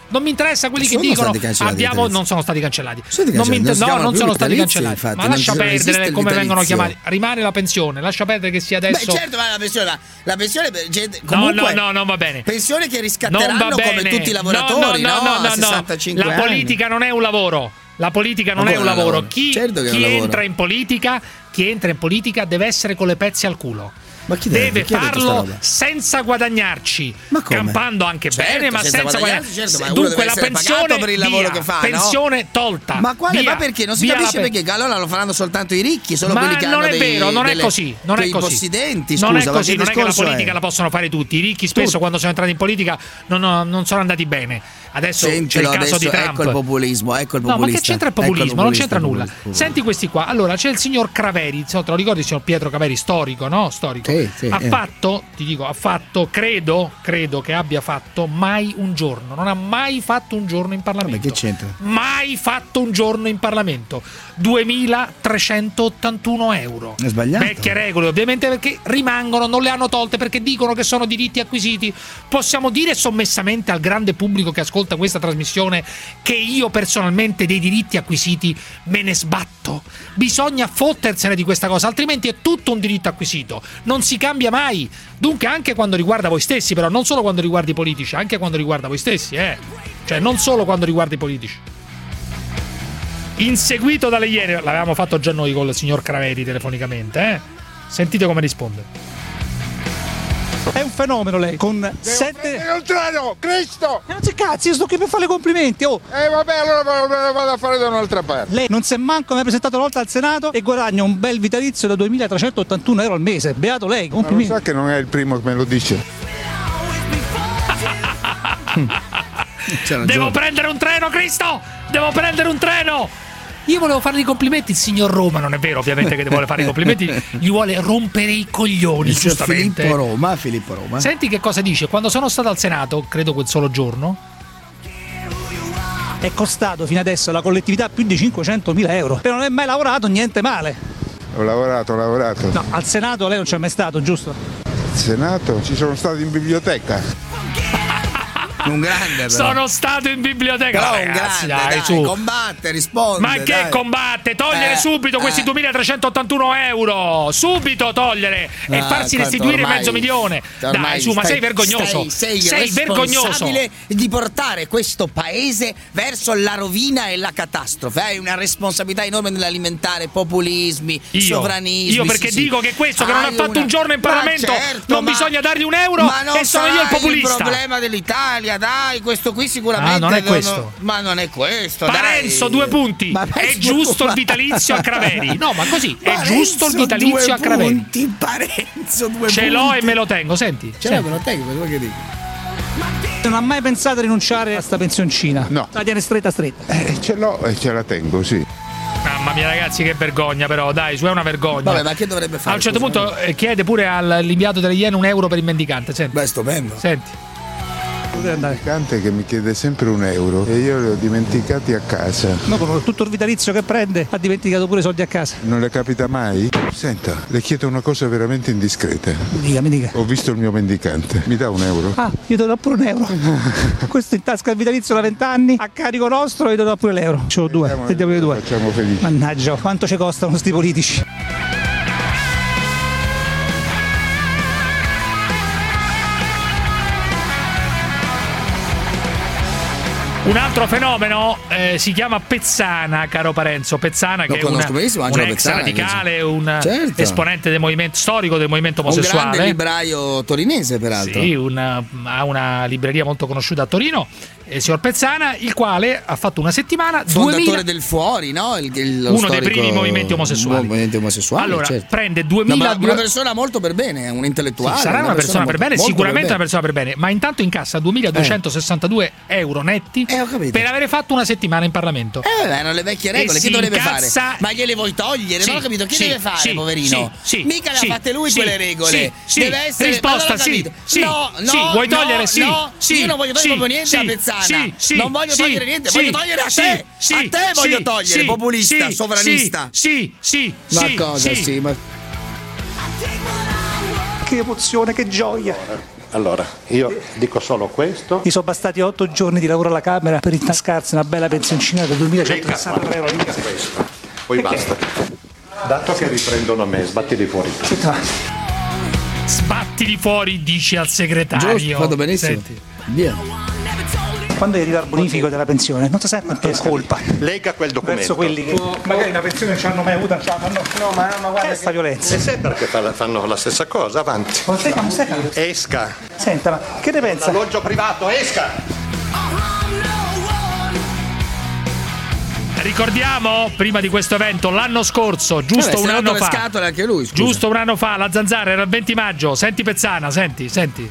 Speaker 6: Non mi interessa quelli che dicono non sono stati cancellati. Non sono stati cancellati. Infatti, ma lascia perdere come vengono chiamati. Rimane la pensione, lascia perdere che sia adesso.
Speaker 2: Beh, certo, ma la pensione comunque
Speaker 6: no, va bene.
Speaker 2: Pensione che riscatteranno come tutti i lavoratori, a 65
Speaker 6: anni. La politica non è un lavoro. La politica non è un lavoro. Chi entra in politica deve essere con le pezze al culo. Deve farlo senza guadagnarci, campando anche bene, ma senza guadagnarci.
Speaker 2: Certo,
Speaker 6: dunque la pensione
Speaker 2: per il lavoro che fa,
Speaker 6: pensione tolta.
Speaker 2: Ma quale? Ma perché non si capisce perché allora lo faranno soltanto i ricchi, solo quelli che hanno
Speaker 6: non è vero, non è così, non è così.
Speaker 2: Possidenti,
Speaker 6: non è così, non è che la politica la possono fare tutti. I ricchi spesso quando sono entrati in politica non sono andati bene. Adesso c'è il caso di Trump.
Speaker 2: Ecco il populismo.
Speaker 6: No, ma che c'entra il populismo? Non c'entra nulla. Senti questi qua. Allora c'è il signor Craveri, te lo ricordi il signor Pietro Craveri, storico, no? Storico. Ha fatto, credo che abbia fatto mai un giorno. Non ha mai fatto un giorno in Parlamento.
Speaker 2: Ma che c'entra?
Speaker 6: Mai fatto un giorno in Parlamento. 2.381 euro.
Speaker 2: È sbagliato.
Speaker 6: Vecchie regole, ovviamente, perché rimangono, non le hanno tolte perché dicono che sono diritti acquisiti. Possiamo dire sommessamente al grande pubblico che ascolta questa trasmissione che io personalmente dei diritti acquisiti me ne sbatto. Bisogna fottersene di questa cosa, altrimenti è tutto un diritto acquisito, non si cambia mai. Dunque anche quando riguarda voi stessi, però non solo quando riguarda i politici, anche quando riguarda voi stessi, cioè non solo quando riguarda i politici. Inseguito dalle Iene, l'avevamo fatto già noi con il signor Craveri telefonicamente, Sentite come risponde.
Speaker 14: È un fenomeno lei, con 7... il treno, Cristo! Non c'è cazzo, io sto qui per fare i complimenti,
Speaker 15: vabbè, allora vado a fare da un'altra parte.
Speaker 14: Lei non si è manco mai presentato una volta al Senato e guadagna un bel vitalizio da 2.381 euro al mese. Beato lei, complimenti.
Speaker 15: Ma lo sa che non è il primo che me lo dice.
Speaker 6: Devo prendere un treno, Cristo! Devo prendere un treno! Io volevo fargli i complimenti, il signor Roma, non è vero ovviamente che vuole fare i complimenti, gli vuole rompere i coglioni, giustamente.
Speaker 2: Filippo Roma.
Speaker 6: Senti che cosa dice, quando sono stato al Senato, credo quel solo giorno,
Speaker 14: è costato fino adesso la collettività più di 500.000 euro. E non è mai lavorato niente male.
Speaker 15: Ho lavorato.
Speaker 14: No, al Senato lei non c'è mai stato, giusto?
Speaker 15: Al Senato? Ci sono stato in biblioteca.
Speaker 2: Un grande, però.
Speaker 6: Sono stato in biblioteca,
Speaker 2: però
Speaker 6: ragazzi,
Speaker 2: dai,
Speaker 6: su.
Speaker 2: Combatte, risponde.
Speaker 6: Ma che combatte? Togliere subito questi 2.381 euro, subito togliere e farsi restituire mezzo milione. Dai, su, ma sei vergognoso.
Speaker 2: Sei
Speaker 6: vergognoso
Speaker 2: responsabile di portare questo paese verso la rovina e la catastrofe. Hai una responsabilità enorme nell'alimentare populismi, sovranismi.
Speaker 6: Io perché dico che questo che non ha fatto un giorno in Parlamento non bisogna dargli un euro e sono io il populista.
Speaker 2: Il problema dell'Italia, dai, questo qui sicuramente
Speaker 6: non è questo.
Speaker 2: Ma non è questo.
Speaker 6: Parenzo, 2 punti. È giusto il vitalizio a Craveri. No, ma così è giusto il vitalizio a Craveri.
Speaker 2: Parenzo, 2 punti.
Speaker 6: Ce l'ho e me lo tengo, senti.
Speaker 2: Me lo tengo, quello che dico.
Speaker 14: Non ha mai pensato a rinunciare a sta pensioncina?
Speaker 15: No.
Speaker 14: La tiene stretta.
Speaker 15: Ce l'ho e ce la tengo, sì.
Speaker 6: Mamma mia, ragazzi, che vergogna, però, dai, è una vergogna.
Speaker 2: Vabbè, ma che dovrebbe fare?
Speaker 6: A un certo punto chiede pure all'inviato delle Iene un euro per il mendicante. Senti.
Speaker 2: Beh, stupendo.
Speaker 6: Senti.
Speaker 15: Il mendicante che mi chiede sempre un euro e io li ho dimenticati a casa.
Speaker 14: No, con tutto il vitalizio che prende ha dimenticato pure i soldi a casa.
Speaker 15: Non le capita mai? Senta, le chiedo una cosa veramente indiscreta.
Speaker 14: Mi dica.
Speaker 15: Ho visto il mio mendicante, mi dà un euro?
Speaker 14: Ah, io ti do pure un euro. Questo in tasca il vitalizio da 20 anni, a carico nostro, io ti do pure l'euro. Ce l'ho 2, vediamo le 2.
Speaker 15: Facciamo felici.
Speaker 14: Mannaggia, quanto ci costano sti politici.
Speaker 6: Un altro fenomeno si chiama Pezzana, caro Parenzo. Pezzana, che è un ex radicale, un esponente del movimento storico del movimento omosessuale.
Speaker 2: Un grande libraio torinese, peraltro.
Speaker 6: Sì, ha una libreria molto conosciuta a Torino. Il signor Pezzana, il quale ha fatto una settimana
Speaker 2: fondatore del Fuori, no?
Speaker 6: Uno dei primi movimenti omosessuali. Allora,
Speaker 2: certo.
Speaker 6: Prende 2.000.
Speaker 2: Una persona molto per bene, un intellettuale.
Speaker 6: Sì, sarà una persona per bene, sicuramente una persona per bene, ma intanto incassa 2.262 euro netti per avere fatto una settimana in Parlamento.
Speaker 2: Erano le vecchie regole, che dovrebbe fare? Ma gliele vuoi togliere? Non ho capito, che deve fare, poverino? Mica le ha fatte lui quelle regole. Deve essere
Speaker 6: risposta,
Speaker 2: No,
Speaker 6: vuoi togliere?
Speaker 2: Io non voglio togliere proprio niente a Pezzana. Non voglio togliere niente, voglio togliere a te. A te voglio togliere, populista, sovranista.
Speaker 14: Ma cosa? Ma che emozione, che gioia.
Speaker 16: Allora, io dico solo questo.
Speaker 14: Mi sono bastati 8 giorni di lavoro alla Camera per intascarsi una bella pensioncina da 2.160 euro.
Speaker 16: Questo. Poi basta. Dato che riprendono me, sbattili fuori.
Speaker 6: Sbattili fuori, dici al segretario.
Speaker 2: Giusto, fatto benissimo.
Speaker 6: Senti.
Speaker 2: Via.
Speaker 14: Quando arriva il bonifico della pensione non ti sente per colpa.
Speaker 16: Lega quel documento.
Speaker 14: Verso quelli che magari una pensione non ci hanno mai avuto, no, ma guarda questa violenza.
Speaker 16: E sai perché fanno la stessa cosa? Avanti. Esca.
Speaker 14: Senta, ma che ne pensa?
Speaker 16: Alloggio privato, esca.
Speaker 6: Ricordiamo, prima di questo evento, l'anno scorso, giusto un anno fa.
Speaker 2: Scatole anche lui, scusa.
Speaker 6: Giusto un anno fa, la Zanzara era il 20 maggio. Senti Pezzana, senti.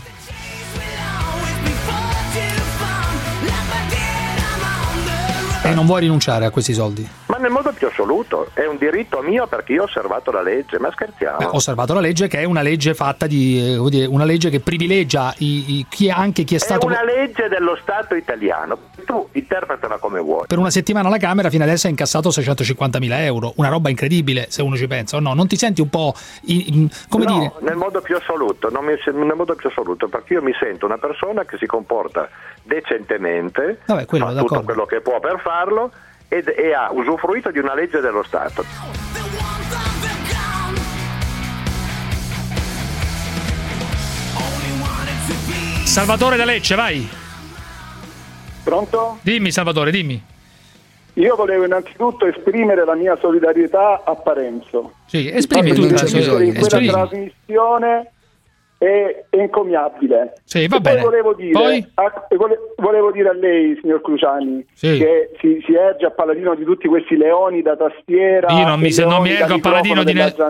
Speaker 6: E non vuoi rinunciare a questi soldi?
Speaker 13: Ma nel modo più assoluto, è un diritto mio perché io ho osservato la legge, ma scherziamo.
Speaker 6: Ho osservato la legge, che è una legge fatta di una legge che privilegia chi è stato.
Speaker 13: È una legge dello Stato italiano. Tu interpretala come vuoi.
Speaker 6: Per una settimana alla Camera fino adesso ha incassato 650.000 euro, una roba incredibile se uno ci pensa, o no? Non ti senti un po' come dire?
Speaker 13: Nel modo più assoluto, nel modo più assoluto, perché io mi sento una persona che si comporta decentemente, fa tutto quello che può per farlo e ha usufruito di una legge dello Stato.
Speaker 6: Salvatore da Lecce, vai.
Speaker 17: Pronto?
Speaker 6: Dimmi Salvatore, dimmi.
Speaker 17: Io volevo innanzitutto esprimere la mia solidarietà a Parenzo.
Speaker 6: Sì, esprimi tutta la solidarietà.
Speaker 17: In quella trasmissione è encomiabile.
Speaker 6: Sì, va bene.
Speaker 17: Volevo dire a lei, signor Cruciani, che si erge a paladino di tutti questi leoni da tastiera.
Speaker 6: Io non mi ergo a paladino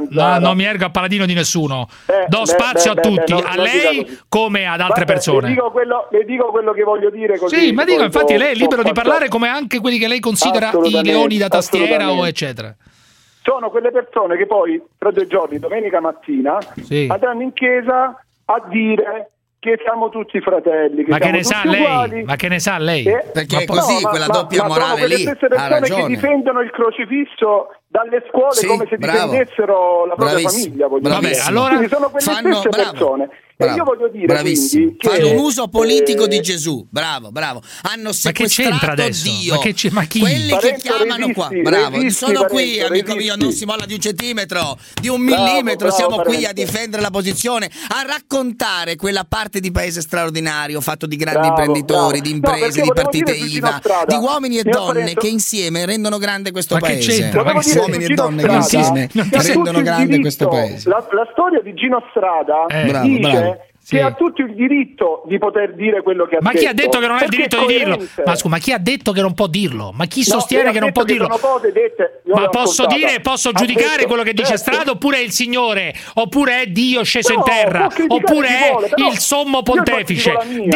Speaker 6: di nessuno. Do spazio a tutti, a lei come ad altre persone.
Speaker 17: Le dico quello che voglio dire così.
Speaker 6: Sì, ma dico, infatti lei è libero di parlare come anche quelli che lei considera i leoni da tastiera o eccetera.
Speaker 17: Sono quelle persone che poi tra 2 giorni, domenica mattina, andranno in chiesa a dire che siamo tutti fratelli.
Speaker 6: Ma che ne sa lei? Ma che ne sa lei?
Speaker 2: Perché così quella doppia morale lì ha ragione.
Speaker 17: Sono quelle stesse persone che difendono il crocifisso dalle scuole come se difendessero la propria famiglia.
Speaker 6: Vabbè, allora
Speaker 17: quindi sono quelle stesse persone. E io voglio dire quindi che
Speaker 2: fanno un uso politico di Gesù. Bravo. Hanno sequestrato Dio.
Speaker 6: Ma chi?
Speaker 2: Quelli che chiamano qua. Bravo. Sono qui, amico mio, non si molla di 1 centimetro, di 1 millimetro. Siamo qui a difendere la posizione, a raccontare quella parte di paese straordinario fatto di grandi imprenditori, di imprese, di partite IVA, di uomini e donne che insieme rendono grande questo paese. Uomini e donne che insieme rendono grande questo paese.
Speaker 17: La storia di Gino Strada dice che ha tutto il diritto di poter dire quello che ha detto.
Speaker 6: Ma chi ha detto che non ha il diritto di dirlo? Ma scusa, ma chi ha detto che non può dirlo? Ma chi sostiene che non può dirlo? Ma posso dire, posso giudicare quello che dice Strada, oppure è il Signore, oppure è Dio sceso in terra, oppure è il sommo pontefice?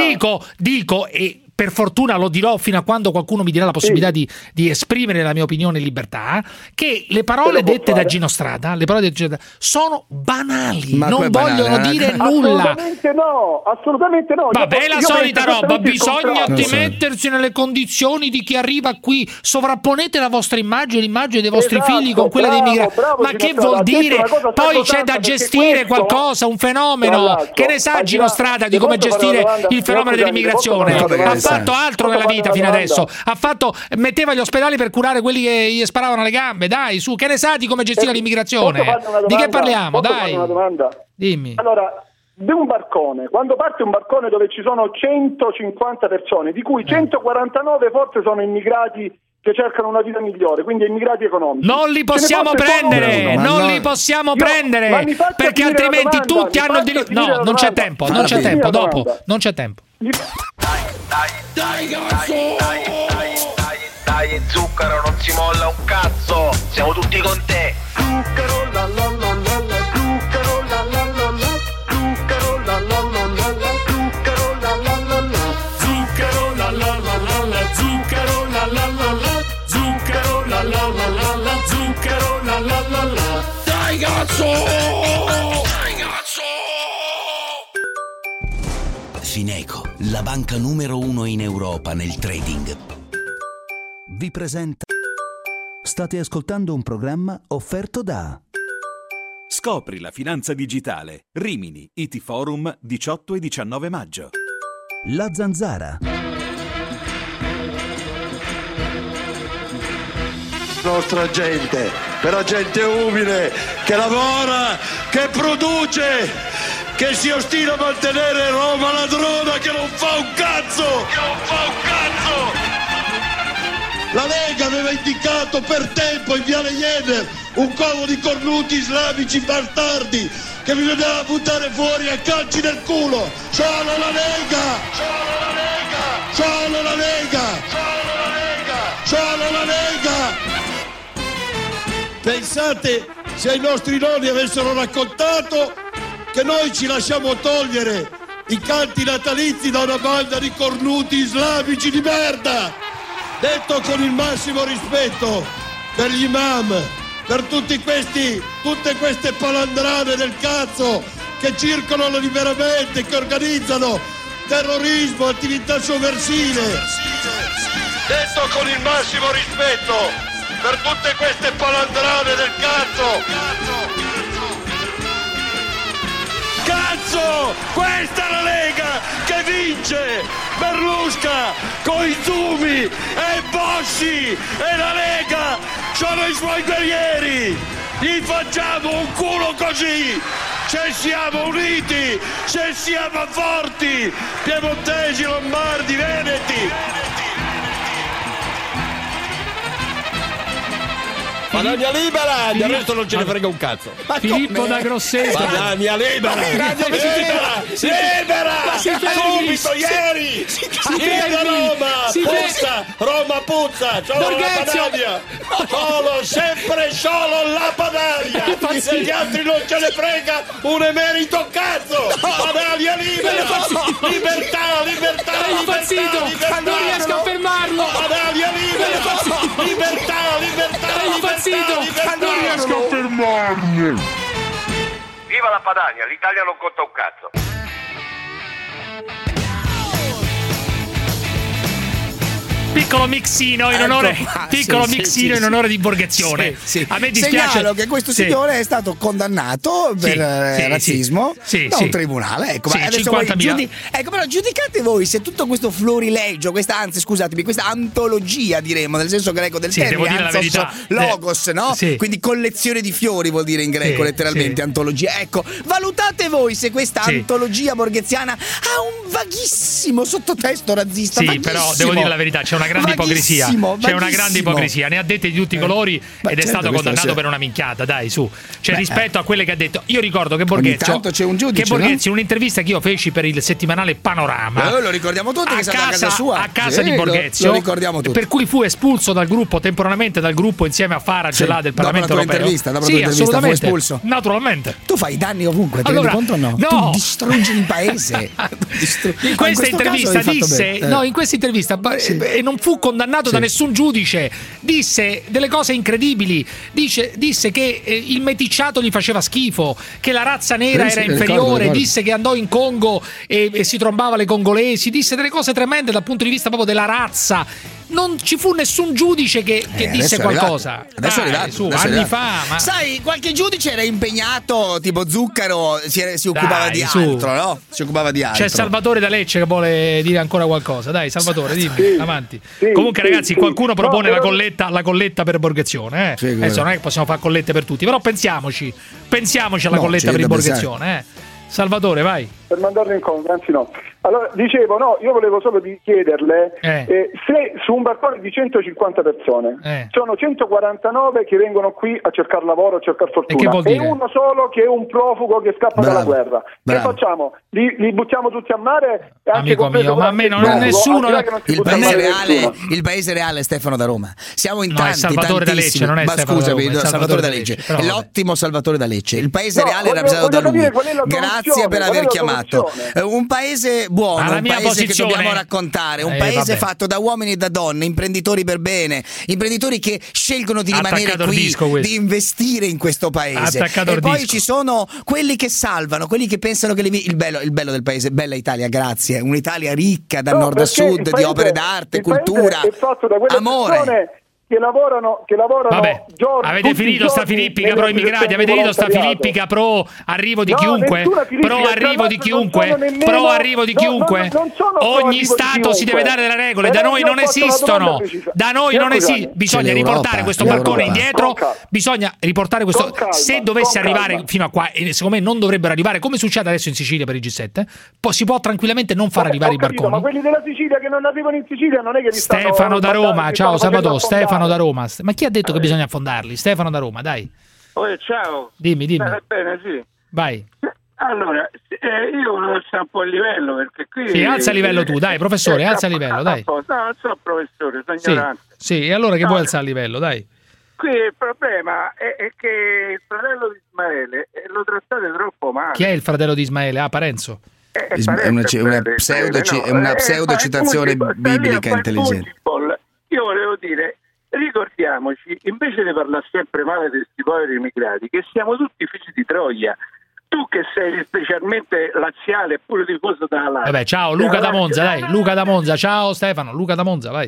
Speaker 6: Dico e per fortuna lo dirò fino a quando qualcuno mi dirà la possibilità di esprimere la mia opinione in libertà, che le parole dette da Gino Strada, sono banali, non vogliono dire nulla.
Speaker 17: Assolutamente no.
Speaker 6: Vabbè, la solita roba, bisogna mettersi nelle condizioni di chi arriva qui, sovrapponete la vostra immagine, l'immagine dei vostri figli con quella dei migranti. Ma che vuol dire? Poi c'è da gestire qualcosa, un fenomeno. Che ne sa Gino Strada di come gestire il fenomeno dell'immigrazione? Ha fatto altro nella vita fino adesso. Metteva gli ospedali per curare quelli che gli sparavano alle gambe. Dai, su, che ne sa di come gestire l'immigrazione? Di che parliamo? Dai,
Speaker 17: una domanda?
Speaker 6: Dimmi.
Speaker 17: Allora, di un barcone, quando parte un barcone dove ci sono 150 persone, di cui 149 forse sono immigrati che cercano una vita migliore, quindi immigrati economici.
Speaker 6: Non li possiamo prendere, perché altrimenti tutti hanno il diritto. No, non c'è tempo, dopo, non c'è tempo.
Speaker 18: Dai, zucchero, non si molla un cazzo, siamo tutti con te. Zucchero, la la la la la, zucchero, la la la la, zucchero, la la la la la, zucchero, la la la la, zucchero, la la la la, zucchero, la la la la, zucchero, la la la la, zucchero, la la la la. Dai cazzo!
Speaker 19: Fineco, la banca numero 1 in Europa nel trading, vi presenta. State ascoltando un programma offerto da
Speaker 11: Scopri la finanza digitale. Rimini, IT Forum, 18 e 19 maggio.
Speaker 19: La Zanzara.
Speaker 20: Nostra gente, però gente umile, che lavora, che produce, che si ostina a mantenere Roma ladrona, che non fa un cazzo! La Lega aveva indicato per tempo in Viale Jenner un covo di cornuti islamici bastardi che bisognava buttare fuori a calci nel culo. Solo la Lega! Solo la Lega! Solo la Lega! Pensate se i nostri nonni avessero raccontato che noi ci lasciamo togliere i canti natalizi da una banda di cornuti islamici di merda! Detto con il massimo rispetto per gli imam, per tutte queste palandrane del cazzo che circolano liberamente, che organizzano terrorismo, attività sovversive. Detto con il massimo rispetto per tutte queste palandrane del cazzo. Cazzo! Questa è la Lega che vince! Berlusca, coi Zumi e Bossi e la Lega sono i suoi guerrieri! Gli facciamo un culo così! Se siamo uniti, se siamo forti! Piemontesi, lombardi, veneti! Padania libera, del resto non ce ne frega un cazzo.
Speaker 6: Ma Filippo da Grosseto.
Speaker 20: Padania libera! Libera! Subito, ieri! Roma puzza! Solo la Padania! Solo la Padania! Se gli altri non ce ne frega un emerito cazzo! Padania libera! Libertà!
Speaker 6: Non riesco a fermarlo!
Speaker 20: Padania libera! Libertà!
Speaker 18: Non riesco a fermarmi!
Speaker 13: Viva la Padania, l'Italia non conta un cazzo.
Speaker 6: Piccolo mixino in onore, in onore di Borghezione. A me dispiace.
Speaker 2: Segnalo che questo signore è stato condannato per razzismo da un tribunale. Ecco, ma adesso però giudicate voi se tutto questo florilegio, questa antologia, diremo, nel senso greco del termine, logos, no? Quindi collezione di fiori vuol dire in greco, letteralmente antologia. Ecco, valutate voi se questa antologia borgheziana ha un vaghissimo sottotesto razzista.
Speaker 6: Sì, però devo dire la verità, c'è una grande ipocrisia. C'è una grande ipocrisia, ne ha dette di tutti i colori ed è stato condannato per una minchiata, dai, su. Cioè, rispetto a quelle che ha detto. Io ricordo che Borghezio, in un'intervista che io feci per il settimanale Panorama,
Speaker 2: lo ricordiamo tutti, che è stata a casa sua,
Speaker 6: a casa di Borghezio,
Speaker 2: lo ricordiamo tutti.
Speaker 6: Per cui fu espulso dal gruppo, temporaneamente dal gruppo, insieme a Farage là del Parlamento europeo.
Speaker 2: Dopo la tua intervista fu espulso.
Speaker 6: Naturalmente.
Speaker 2: Tu fai danni ovunque, ti rendi conto o no? Tu distruggi il paese.
Speaker 6: In questa intervista disse, in questa intervista non fu condannato da nessun giudice, disse delle cose incredibili, disse che il meticciato gli faceva schifo, che la razza nera era inferiore, disse che andò in Congo e si trombava le congolesi, disse delle cose tremende dal punto di vista proprio della razza. Non ci fu nessun giudice che disse qualcosa.
Speaker 2: Adesso è arrivato.
Speaker 6: Anni fa. Ma...
Speaker 2: Sai, qualche giudice era impegnato, tipo Zuccaro, si occupava di altro, no? Si occupava di altro.
Speaker 6: C'è Salvatore da Lecce che vuole dire ancora qualcosa. Dai, Salvatore, dimmi, avanti. Comunque, ragazzi, qualcuno propone la colletta per Borghezione. Adesso non è che possiamo fare collette per tutti, però pensiamoci alla colletta per il Borghezione. Salvatore, vai.
Speaker 17: Per mandarlo in Congo, anzi no. Allora, dicevo, io volevo solo chiederle se su un barcone di 150 persone sono 149 che vengono qui a cercare lavoro, a cercare fortuna, e uno solo che è un profugo che scappa dalla guerra. Che facciamo? Li buttiamo tutti a mare?
Speaker 6: Amico mio, ma a me non è nessuno.
Speaker 2: Il paese reale è Stefano da Roma. Siamo in tanti,
Speaker 6: Salvatore da Lecce, non è Stefano da Roma,
Speaker 2: Salvatore da Lecce. È l'ottimo Salvatore da Lecce. Il paese reale è rappresentato da lui. Grazie per aver chiamato. Un paese buono, un paese che dobbiamo raccontare, un paese fatto da uomini e da donne, imprenditori per bene, imprenditori che scelgono di rimanere qui, di investire in questo paese. E poi ci sono quelli che salvano, quelli che pensano che il bello del paese, bella Italia, grazie, un'Italia ricca da nord a sud di opere d'arte, cultura,
Speaker 17: è fatto da quelle
Speaker 2: amore.
Speaker 17: che lavorano
Speaker 6: Vabbè, avete finito sta filippica pro immigrati, avete finito sta filippica pro arrivo di chiunque, pro arrivo di chiunque, ogni stato si deve dare delle regole, da noi non esistono, bisogna riportare questo barcone indietro, bisogna riportare questo, se dovesse arrivare fino a qua, e secondo me non dovrebbero arrivare, come succede adesso in Sicilia per i G7, si può tranquillamente non far arrivare i barconi.
Speaker 17: Ma quelli della Sicilia che non arrivano in Sicilia non è che
Speaker 6: Stefano da Roma, ciao Sabato, Stefano da Roma. Ma chi ha detto che bisogna affondarli? Stefano da Roma, dai.
Speaker 21: Ciao.
Speaker 6: Dimmi.
Speaker 21: Bene, sì.
Speaker 6: Vai.
Speaker 21: Allora, io volevo stare un po' a livello, perché qui...
Speaker 6: Sì, alza il livello tu, dai, professore, alza il livello, dai.
Speaker 21: No, non so professore, sono ignorante.
Speaker 6: Sì, e allora che vuoi alzare il livello, dai.
Speaker 21: Qui il problema è che il fratello di Ismaele lo trattate troppo male.
Speaker 6: Chi è il fratello di Ismaele? Ah, Parenzo.
Speaker 2: È una pseudo citazione biblica intelligente.
Speaker 21: Io volevo dire, ricordiamoci, invece di parlare sempre male di questi poveri immigrati, che siamo tutti figli di Troia. Tu che sei specialmente laziale e pure tifoso dalla Lazio.
Speaker 6: Vabbè, ciao, Luca da Monza, dai. Luca da Monza, ciao Stefano, Luca da Monza, vai.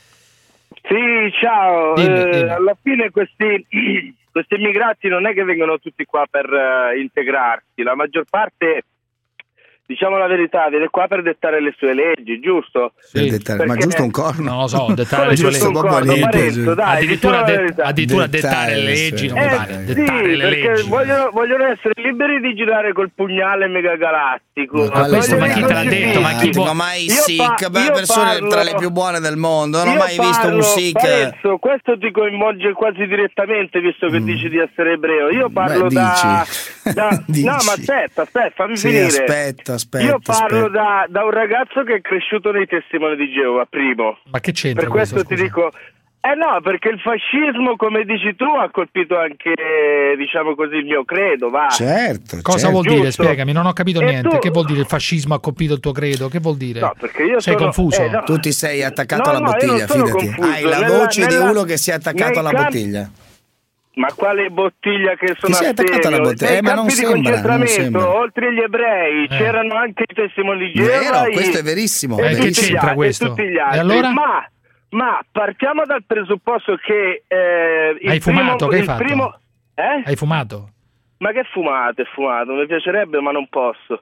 Speaker 22: Sì, ciao.
Speaker 6: Dimmi.
Speaker 22: Alla fine questi immigrati non è che vengono tutti qua per integrarsi, la maggior parte, diciamo la verità, viene qua per dettare le sue leggi, giusto?
Speaker 2: Sì. Ma giusto un corno?
Speaker 6: Non lo so, dettare le sue leggi.
Speaker 22: Parenzo, dai,
Speaker 6: addirittura dettare le leggi non mi pare.
Speaker 22: Dettare le leggi. Vogliono essere liberi di girare col pugnale megagalattico.
Speaker 6: Ma chi te l'ha detto? Ma chi può?
Speaker 2: Ma i Sikh, persone tra le più buone del mondo, non ho mai visto un Sikh.
Speaker 22: Parenzo, questo ti coinvolge quasi direttamente, visto che dici di essere ebreo. Io parlo no, ma aspetta, fammi finire.
Speaker 2: Aspetta.
Speaker 22: Io parlo da un ragazzo che è cresciuto nei Testimoni di Geova, primo.
Speaker 6: Ma che c'entra?
Speaker 22: Per questo ti dico... no, perché il fascismo, come dici tu, ha colpito anche, diciamo così, il mio credo, va.
Speaker 2: Certo.
Speaker 6: Cosa vuol dire? Spiegami, non ho capito niente. Che vuol dire il fascismo ha colpito il tuo credo? Che vuol dire?
Speaker 22: No, perché io
Speaker 6: sei confuso?
Speaker 22: No.
Speaker 2: Tu ti sei attaccato alla bottiglia, fidati. Hai la voce di uno che si è attaccato alla bottiglia.
Speaker 22: Ma quale bottiglia che sono
Speaker 2: si è attaccato alla bottiglia? Ma non sembra.
Speaker 22: Oltre agli ebrei c'erano anche i Testimoni di Geova.
Speaker 2: Vero, questo è verissimo.
Speaker 6: Che c'entra questo?
Speaker 22: E allora? Ma partiamo dal presupposto che
Speaker 6: hai fumato, che hai fatto? Hai fumato?
Speaker 22: Ma che fumato? Mi piacerebbe, ma non posso.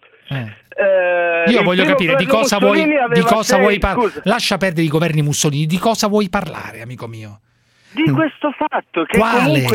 Speaker 6: Io voglio capire di cosa vuoi parlare. Lascia perdere i governi Mussolini, di cosa vuoi parlare, amico mio?
Speaker 22: Di questo fatto che
Speaker 2: quale?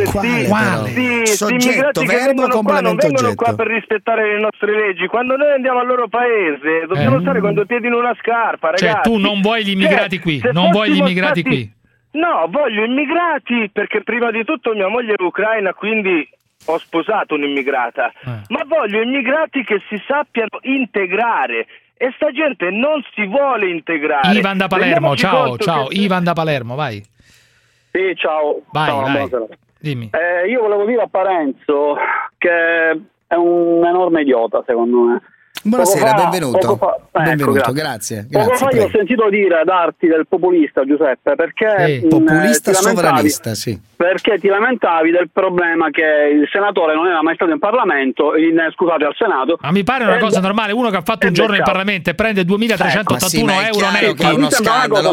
Speaker 22: Soggetto,
Speaker 2: verbo, complemento,
Speaker 22: non vengono qua per rispettare le nostre leggi. Quando noi andiamo al loro paese dobbiamo stare con due piedi in una scarpa, ragazzi.
Speaker 6: Cioè tu non vuoi gli immigrati qui, non vuoi gli immigrati qui.
Speaker 22: No, voglio immigrati perché prima di tutto mia moglie è ucraina, quindi ho sposato un'immigrata. Ma voglio immigrati che si sappiano integrare. E sta gente non si vuole integrare.
Speaker 6: Ivan da Palermo, ciao, Ivan da Palermo, vai.
Speaker 23: Sì, ciao.
Speaker 6: Vai. Dimmi.
Speaker 23: Io volevo dire a Parenzo che è un enorme idiota, secondo me.
Speaker 2: Buonasera, benvenuto. Benvenuto, grazie.
Speaker 23: Poco fa io ho sentito dire darti del populista, Giuseppe, perché
Speaker 2: populista sovranista, sì.
Speaker 23: Perché ti lamentavi del problema che il senatore non era mai stato in Parlamento, scusate, al Senato.
Speaker 6: Ma mi pare una cosa normale, uno che ha fatto un giorno in Parlamento e prende 2.381 euro netti.
Speaker 2: È uno scandalo,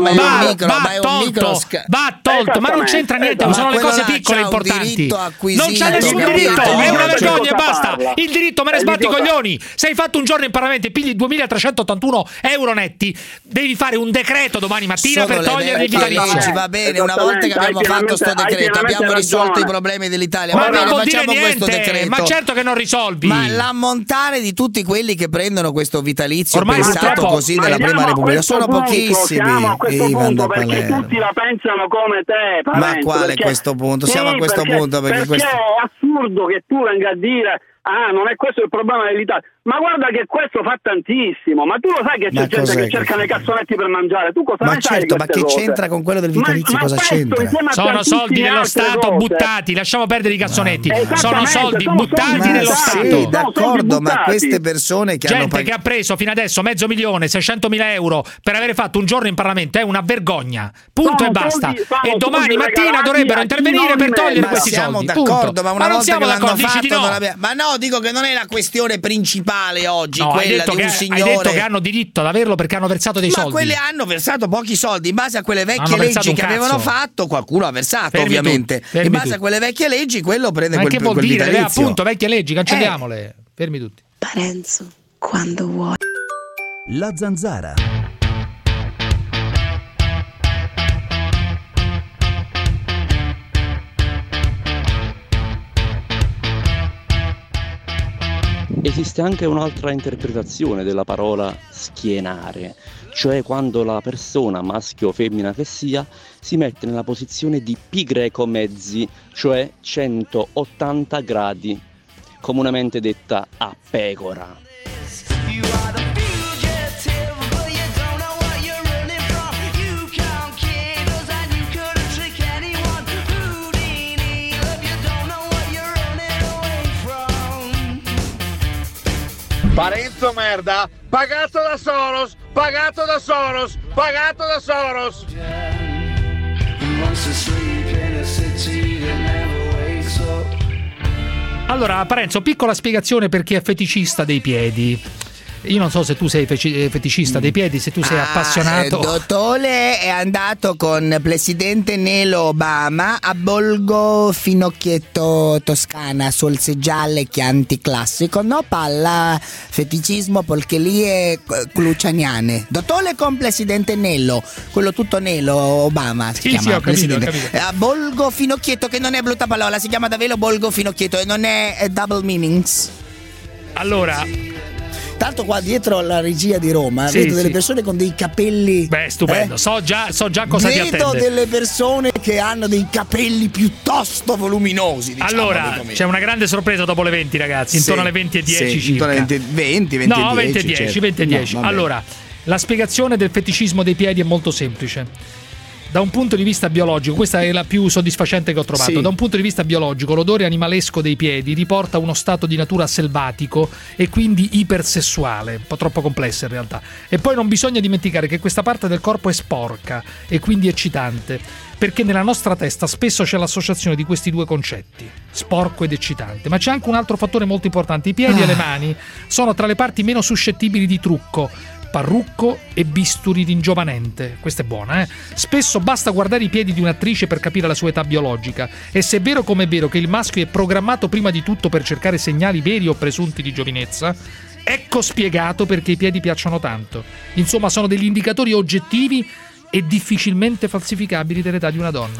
Speaker 6: va tolto, ma non c'entra niente, sono le cose piccole importanti. Non c'è nessun diritto, è una vergogna e basta. Il diritto me ne sbatti i coglioni. Se hai fatto un giorno in Parlamento e pigli 2.381 euro netti, devi fare un decreto domani mattina per togliere il vitalizio.
Speaker 2: Va bene, una volta che abbiamo fatto sto decreto abbiamo risolto i problemi dell'Italia.
Speaker 6: Ma non vuol dire niente, ma certo che non risolvi.
Speaker 2: Ma l'ammontare di tutti quelli che prendono questo vitalizio pensato così della Prima Repubblica sono pochissimi.
Speaker 23: Siamo a questo punto perché tutti la pensano come te, Parenzo.
Speaker 2: Ma quale questo punto? Siamo a questo punto perché
Speaker 23: è assurdo che tu venga a dire non è questo il problema dell'Italia. Ma guarda che questo fa tantissimo. Ma tu lo sai che c'è gente che cerca nei cassonetti per mangiare. Tu cosa ne sai?
Speaker 2: Ma che c'entra con quello del vitalizio? Cosa c'entra?
Speaker 6: Sono soldi dello Stato buttati. Lasciamo perdere i cassonetti. Sono soldi buttati nello Stato.
Speaker 2: Sì, d'accordo, ma queste persone che
Speaker 6: gente che ha preso fino adesso 500.000, 600.000 euro per aver fatto un giorno in Parlamento è una vergogna. Punto e basta. E domani mattina dovrebbero intervenire per togliere questi soldi.
Speaker 2: Siamo d'accordo, ma una volta che l'hanno fatto, ma no, No, dico che non è la questione principale oggi,
Speaker 6: no,
Speaker 2: quella di un signore.
Speaker 6: Hai detto che hanno diritto ad averlo perché hanno versato dei soldi.
Speaker 2: Ma quelli hanno versato pochi soldi in base a quelle vecchie leggi che avevano fatto. Qualcuno ha versato, ovviamente. In base a quelle vecchie leggi, quello prende quel vitalizio. Ma che vuol dire?
Speaker 6: Appunto, vecchie leggi, cancelliamole. Fermi tutti.
Speaker 12: Parenzo, quando vuoi.
Speaker 11: La Zanzara.
Speaker 1: Esiste anche un'altra interpretazione della parola schienare, cioè quando la persona, maschio o femmina che sia, si mette nella posizione di pi greco mezzi, cioè 180 gradi, comunemente detta a pecora.
Speaker 7: Parenzo merda, pagato da Soros, pagato da Soros, pagato da Soros.
Speaker 6: Allora, Parenzo, piccola spiegazione per chi è feticista dei piedi. Io non so se tu sei feticista dei piedi, se tu sei appassionato.
Speaker 2: Dottore è andato con presidente Nelo Obama a Bolgo Finocchietto Toscana sul seggiale Chianti classico, no palla feticismo perché lì è clucianiane. Dottore con presidente Nello, quello tutto Nelo Obama si chiama,
Speaker 6: sì, ho capito.
Speaker 2: A Bolgo Finocchietto, che non è brutta parola, si chiama davvero Bolgo Finocchietto e non è double meanings.
Speaker 6: Allora,
Speaker 2: tanto qua dietro alla regia di Roma vedo delle persone con dei capelli.
Speaker 6: Beh, stupendo, so già cosa ti attende.
Speaker 2: Vedo delle persone che hanno dei capelli piuttosto voluminosi, diciamo.
Speaker 6: Allora, c'è una grande sorpresa dopo le 20, ragazzi, intorno alle 20:10 circa.
Speaker 2: Intorno alle 20:10.
Speaker 6: No, 20:10. No, allora, la spiegazione del feticismo dei piedi è molto semplice. Da un punto di vista biologico, questa è la più soddisfacente che ho trovato. Sì. Da un punto di vista biologico, l'odore animalesco dei piedi riporta uno stato di natura selvatico e quindi ipersessuale, un po' troppo complesso in realtà. E poi non bisogna dimenticare che questa parte del corpo è sporca e quindi eccitante, perché nella nostra testa spesso c'è l'associazione di questi due concetti, sporco ed eccitante. Ma c'è anche un altro fattore molto importante: i piedi e le mani sono tra le parti meno suscettibili di trucco, parrucco e bisturi ringiovanente. Questa è buona, eh? Spesso basta guardare i piedi di un'attrice per capire la sua età biologica. E se è vero come è vero che il maschio è programmato prima di tutto per cercare segnali veri o presunti di giovinezza, ecco spiegato perché i piedi piacciono tanto. Insomma, sono degli indicatori oggettivi e difficilmente falsificabili dell'età di una donna.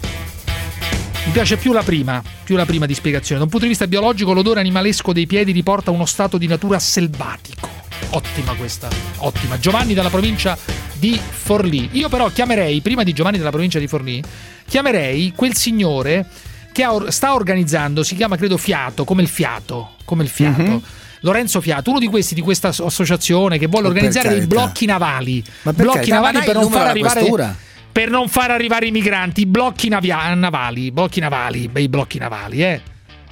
Speaker 6: Mi piace più la prima di spiegazione. Da un punto di vista biologico, l'odore animalesco dei piedi riporta uno stato di natura selvatico. Ottima questa, ottima. Giovanni dalla provincia di Forlì. Io però chiamerei, prima di Giovanni dalla provincia di Forlì, chiamerei quel signore che sta organizzando, si chiama credo Fiato, come il fiato. Mm-hmm. Lorenzo Fiato, uno di questi, di questa associazione che vuole organizzare dei blocchi navali. Blocchi navali per non far arrivare i migranti, blocchi navali, bei blocchi navali, eh.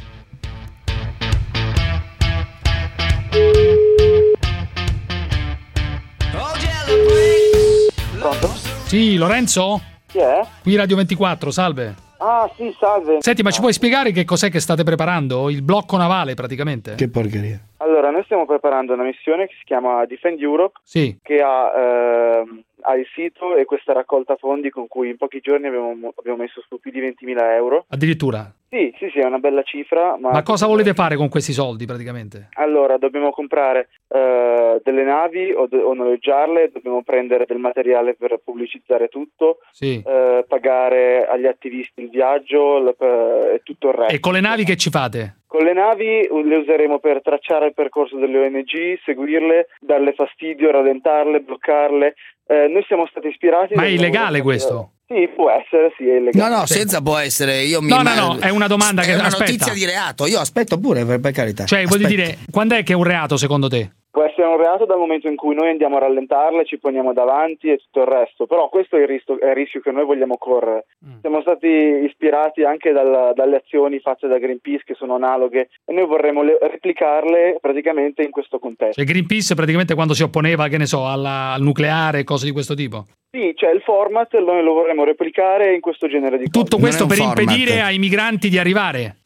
Speaker 21: Pronto?
Speaker 6: Sì, Lorenzo?
Speaker 21: Chi è?
Speaker 6: Qui Radio 24, salve.
Speaker 21: Ah, sì, salve.
Speaker 6: Senti, ma ci puoi spiegare che cos'è che state preparando? Il blocco navale, praticamente?
Speaker 2: Che porcheria.
Speaker 21: Allora, noi stiamo preparando una missione che si chiama Defend Europe,
Speaker 6: sì,
Speaker 21: che ha il sito e questa raccolta fondi con cui in pochi giorni abbiamo messo su più di 20.000 euro.
Speaker 6: Addirittura?
Speaker 21: Sì, è una bella cifra.
Speaker 6: Ma cosa volete fare con questi soldi praticamente?
Speaker 21: Allora, dobbiamo comprare delle navi o noleggiarle, dobbiamo prendere del materiale per pubblicizzare tutto,
Speaker 6: sì,
Speaker 21: pagare agli attivisti il viaggio e tutto il resto.
Speaker 6: E con le navi che ci fate?
Speaker 21: Con le navi le useremo per tracciare il percorso delle ONG, seguirle, darle fastidio, rallentarle, bloccarle. Noi siamo stati ispirati...
Speaker 6: Ma è illegale questo?
Speaker 21: Sì, può essere, sì, è illegale.
Speaker 2: No, senza può essere.
Speaker 6: No, è una domanda che...
Speaker 2: È una
Speaker 6: aspetta.
Speaker 2: notizia di reato, io aspetto pure, per carità.
Speaker 6: Cioè, vuol dire, quando è che è un reato secondo te?
Speaker 21: Può essere un reato dal momento in cui noi andiamo a rallentarle, ci poniamo davanti e tutto il resto, però questo è il rischio che noi vogliamo correre. Siamo stati ispirati anche dalle azioni fatte da Greenpeace che sono analoghe e noi vorremmo replicarle praticamente in questo contesto.
Speaker 6: Cioè Greenpeace praticamente quando si opponeva, che ne so, al nucleare, cose di questo tipo?
Speaker 21: Sì, cioè il format noi lo vorremmo replicare in questo genere di cose.
Speaker 6: Tutto questo per impedire ai migranti di arrivare?
Speaker 21: Sì,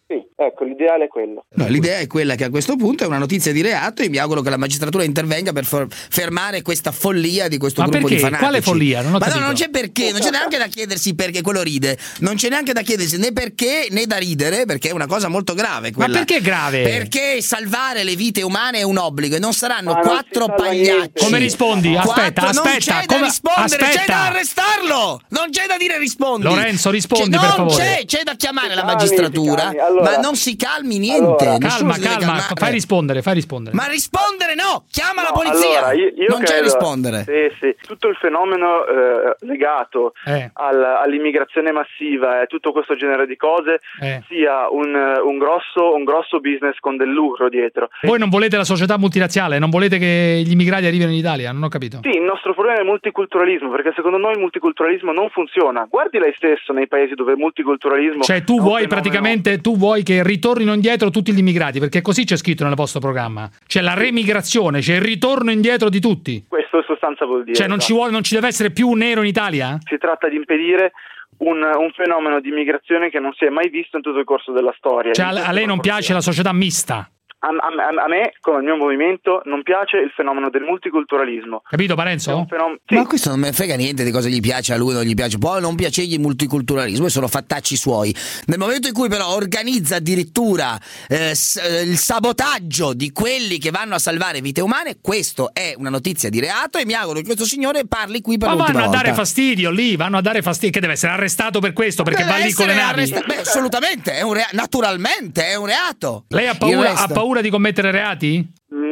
Speaker 3: Ecco, l'ideale è quello.
Speaker 2: No, l'idea è quella che a questo punto è una notizia di reato e mi auguro che la magistratura intervenga per fermare questa follia di questo gruppo di fanatici.
Speaker 6: Quale follia? Non ho capito.
Speaker 2: No, non c'è perché, non c'è neanche da chiedersi perché, quello ride. Non c'è neanche da chiedersi né perché né da ridere, perché è una cosa molto grave quella.
Speaker 6: Ma perché è grave?
Speaker 2: Perché salvare le vite umane è un obbligo e non saranno 4 pagliacci.
Speaker 6: Come rispondi? Aspetta.
Speaker 2: Non c'è da rispondere, c'è da arrestarlo. Non c'è da dire rispondi.
Speaker 6: Lorenzo, rispondi per favore.
Speaker 2: C'è da chiamare la magistratura, allora, ma non si calmi niente.
Speaker 6: Allora, calma, fai rispondere. Ma
Speaker 2: rispondere no, chiama la polizia.
Speaker 3: Allora, io
Speaker 2: non c'è rispondere.
Speaker 3: Sì. Tutto il fenomeno legato all'immigrazione massiva e tutto questo genere di cose sia un grosso business con del lucro dietro.
Speaker 6: Voi non volete la società multirazziale, non volete che gli immigrati arrivino in Italia, non ho capito.
Speaker 3: Sì, il nostro problema è il multiculturalismo, perché secondo noi il multiculturalismo non funziona. Guardi lei stesso nei paesi dove il multiculturalismo,
Speaker 6: cioè tu vuoi che ritornino indietro tutti gli immigrati, perché così c'è scritto nel vostro programma. C'è la remigrazione, c'è il ritorno indietro di tutti.
Speaker 3: Questo in sostanza vuol dire.
Speaker 6: Cioè non ci deve essere più un nero in Italia?
Speaker 3: Si tratta di impedire un fenomeno di immigrazione che non si è mai visto in tutto il corso della storia.
Speaker 6: Cioè a lei non piace la società mista?
Speaker 3: A me, con il mio movimento, non piace il fenomeno del multiculturalismo.
Speaker 6: Capito, Parenzo?
Speaker 2: Sì. Ma questo non me ne frega niente di cosa gli piace a lui o non gli piace. Può non piacergli il multiculturalismo, sono fattacci suoi. Nel momento in cui però organizza addirittura il sabotaggio di quelli che vanno a salvare vite umane, questo è una notizia di reato e mi auguro che questo signore parli qui per l'ultima volta.
Speaker 6: Ma vanno a dare fastidio lì, che deve essere arrestato per questo, perché va lì con le navi.
Speaker 2: Assolutamente, naturalmente è un reato.
Speaker 6: Lei ha paura di commettere reati?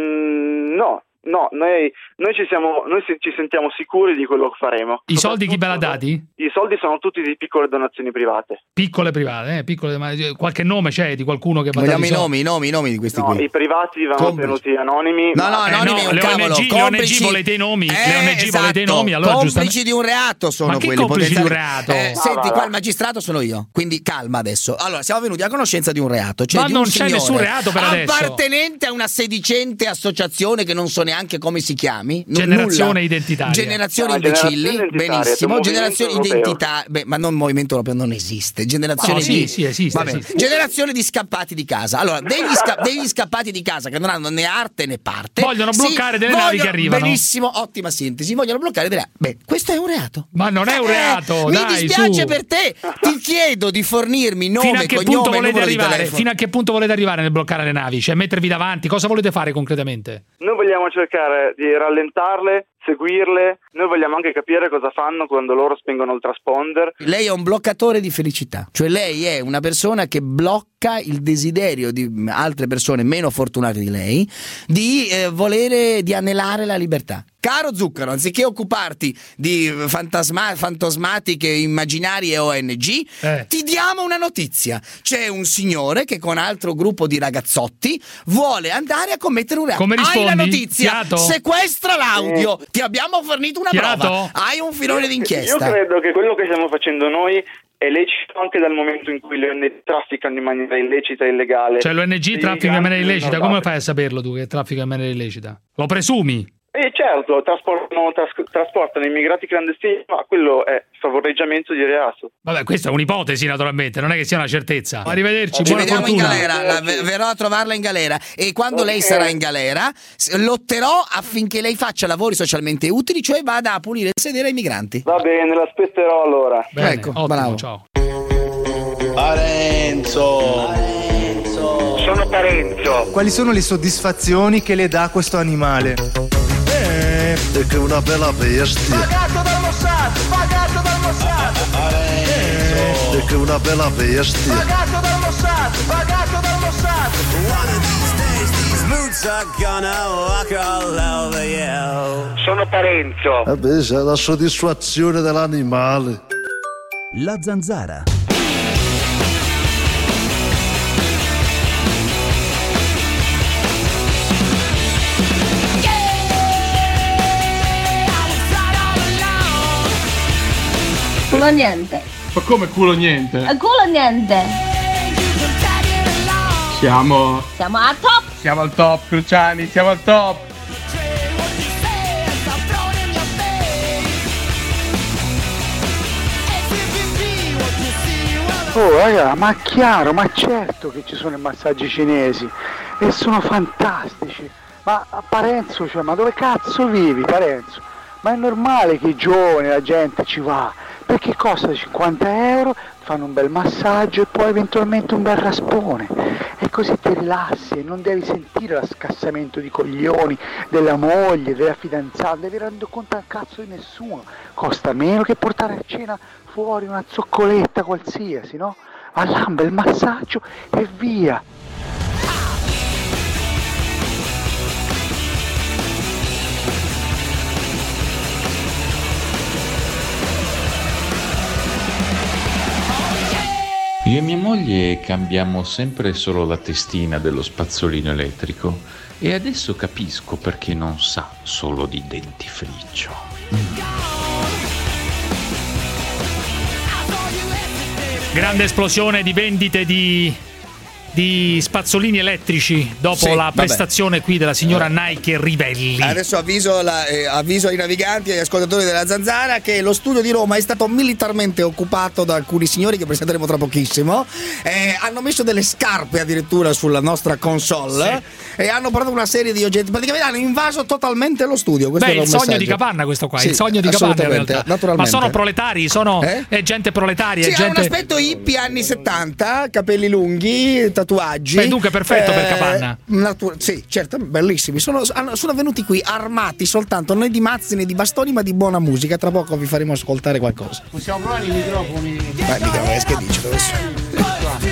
Speaker 3: No, noi ci sentiamo sicuri di quello che faremo.
Speaker 6: I soldi chi ve l'ha dati?
Speaker 3: I soldi sono tutti di piccole donazioni private.
Speaker 6: Piccole private, qualche nome c'è di qualcuno che va a dare
Speaker 2: i nomi di questi qui.
Speaker 3: I privati vanno tenuti anonimi.
Speaker 2: Anonimi è un cavolo.
Speaker 6: Le ONG volete i nomi? Volete i nomi? Allora
Speaker 2: complici di un reato sono quelli.
Speaker 6: Ma che complici di un reato?
Speaker 2: Senti, qua il magistrato sono io, quindi calma adesso. Allora, siamo venuti a conoscenza di un reato.
Speaker 6: Ma non c'è nessun reato per adesso.
Speaker 2: Appartenente a una sedicente associazione che non so neanche come si chiami.
Speaker 6: Generazione identitaria.
Speaker 2: Generazione imbecilli, benissimo. Generazione identitaria, ma non movimento europeo, non esiste. Generazione
Speaker 6: esiste.
Speaker 2: Generazione di scappati di casa. Allora, degli scappati di casa che non hanno né arte né parte
Speaker 6: vogliono bloccare delle navi che arrivano.
Speaker 2: Benissimo, ottima sintesi. Vogliono bloccare delle navi. Beh, questo è un reato.
Speaker 6: Ma non è un reato.
Speaker 2: Mi dispiace per te. Ti chiedo di fornirmi nome, cognome e numero di telefono.
Speaker 6: Fino a che punto volete arrivare nel bloccare le navi? Cioè mettervi davanti? Cosa volete fare concretamente?
Speaker 3: Noi vogliamo cercare di rallentarle, seguirle. Noi vogliamo anche capire cosa fanno quando loro spengono il transponder.
Speaker 2: Lei è un bloccatore di felicità, cioè lei è una persona che blocca il desiderio di altre persone meno fortunate di lei di di anelare la libertà. Caro Zucchero, anziché occuparti di fantasmatiche immaginarie ONG, ti diamo una notizia. C'è un signore che con altro gruppo di ragazzotti vuole andare a commettere un reato.
Speaker 6: Come rispondi?
Speaker 2: Hai la notizia?
Speaker 6: Fiato?
Speaker 2: Sequestra l'audio. Ti abbiamo fornito una prova. Hai un filone d'inchiesta.
Speaker 3: Io credo che quello che stiamo facendo noi è lecito anche dal momento in cui le ONG trafficano in maniera illecita e illegale.
Speaker 6: Cioè l'ONG traffica in maniera illecita? Come fai a saperlo tu che traffica in maniera illecita? Lo presumi?
Speaker 3: Certo, trasportano immigrati clandestini, ma quello è favoreggiamento di reato.
Speaker 6: Vabbè, questa è un'ipotesi naturalmente, non è che sia una certezza. Arrivederci,
Speaker 2: ci
Speaker 6: buona
Speaker 2: vediamo
Speaker 6: fortuna.
Speaker 2: in galera, verrò a trovarla in galera e quando lei sarà in galera lotterò affinché lei faccia lavori socialmente utili, cioè vada a pulire il sedere ai migranti.
Speaker 3: Va bene, l'aspetterò allora.
Speaker 6: Bene,
Speaker 2: ecco,
Speaker 6: ottimo,
Speaker 2: bravo.
Speaker 6: Ciao.
Speaker 18: Parenzo.
Speaker 21: Sono Parenzo.
Speaker 14: Quali sono le soddisfazioni che le dà questo animale?
Speaker 20: Perché è una bella bestia.
Speaker 18: Pagato dal Mossad.
Speaker 20: Perché è una bella bestia.
Speaker 18: Pagato dal Mossad.
Speaker 21: Sono Parenzo.
Speaker 20: Vabbè, c'è la soddisfazione dell'animale.
Speaker 11: La zanzara.
Speaker 8: Culo niente.
Speaker 9: Ma come culo niente?
Speaker 8: Culo niente.
Speaker 9: Siamo
Speaker 8: a top.
Speaker 9: Siamo al top, Cruciani, siamo al top.
Speaker 4: Oh raga, ma chiaro, ma certo che ci sono i massaggi cinesi e sono fantastici. Ma Parenzo, cioè, ma dove cazzo vivi, Parenzo? Ma è normale che i giovani, la gente ci va, perché costa 50 euro, fanno un bel massaggio e poi eventualmente un bel raspone. E così ti rilassi e non devi sentire l'asscassamento di coglioni della moglie, della fidanzata, non devi rendere conto al cazzo di nessuno. Costa meno che portare a cena fuori una zoccoletta qualsiasi, no? All'amba il massaggio e via.
Speaker 5: Io e mia moglie cambiamo sempre solo la testina dello spazzolino elettrico e adesso capisco perché non sa solo di dentifricio.
Speaker 6: Grande esplosione di vendite di spazzolini elettrici dopo la prestazione qui della signora Nike Rivelli.
Speaker 2: Adesso avviso ai naviganti e agli ascoltatori della Zanzara che lo studio di Roma è stato militarmente occupato da alcuni signori che presenteremo tra pochissimo. Hanno messo delle scarpe addirittura sulla nostra console e hanno portato una serie di oggetti, praticamente hanno invaso totalmente lo studio. Questo
Speaker 6: è il sogno di Capanna, questo qua, il sogno di Capanna in realtà.
Speaker 2: Naturalmente.
Speaker 6: Ma sono proletari, sono gente proletaria.
Speaker 2: Sì, ha un aspetto hippie anni 70, capelli lunghi, tatuaggi.
Speaker 6: Beh, dunque perfetto per Capanna.
Speaker 2: Sì, certo, bellissimi. Sono venuti qui armati soltanto non di mazzi né di bastoni, ma di buona musica. Tra poco vi faremo ascoltare qualcosa.
Speaker 14: Possiamo provare i microfoni?
Speaker 2: Che dice dove sono?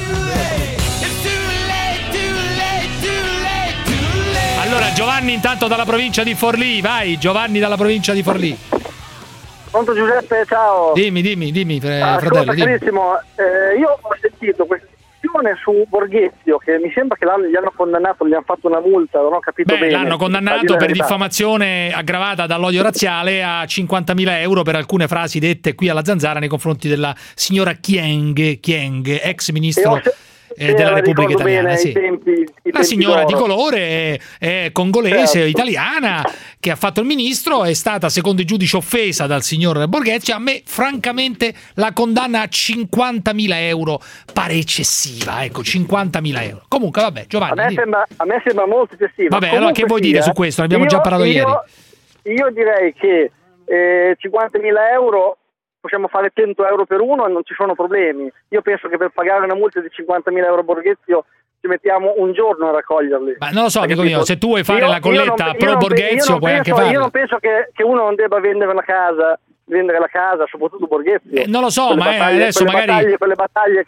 Speaker 6: Allora Giovanni intanto dalla provincia di Forlì, vai Giovanni dalla provincia di Forlì.
Speaker 21: Pronto Giuseppe, ciao.
Speaker 6: Dimmi, fratello.
Speaker 21: Carissimo, io ho sentito questa discussione su Borghezio, che mi sembra che gli hanno condannato, gli hanno fatto una multa, non ho capito bene.
Speaker 6: L'hanno condannato per diffamazione aggravata dall'odio razziale a 50.000 euro per alcune frasi dette qui alla Zanzara nei confronti della signora Kyenge, ex ministro della Repubblica Italiana. Sì. Una signora di colore congolese, italiana, che ha fatto il ministro, è stata secondo i giudici offesa dal signor Borghezio. A me francamente la condanna a 50.000 euro pare eccessiva, ecco, 50.000 euro. Comunque vabbè, Giovanni,
Speaker 21: a me sembra molto eccessiva.
Speaker 6: Vabbè, allora che vuoi dire su questo? Ne abbiamo già parlato ieri.
Speaker 21: Io direi che 50.000 euro possiamo fare 100 euro per uno e non ci sono problemi. Io penso che per pagare una multa di 50.000 euro Borghezio ci mettiamo un giorno a raccoglierli.
Speaker 6: Ma non lo so, amico mio, se tu vuoi fare la colletta pro Borghezio puoi anche farlo.
Speaker 21: Io non penso che uno non debba vendere la casa, soprattutto Borghezio.
Speaker 6: Non lo so, ma adesso magari
Speaker 21: quelle battaglie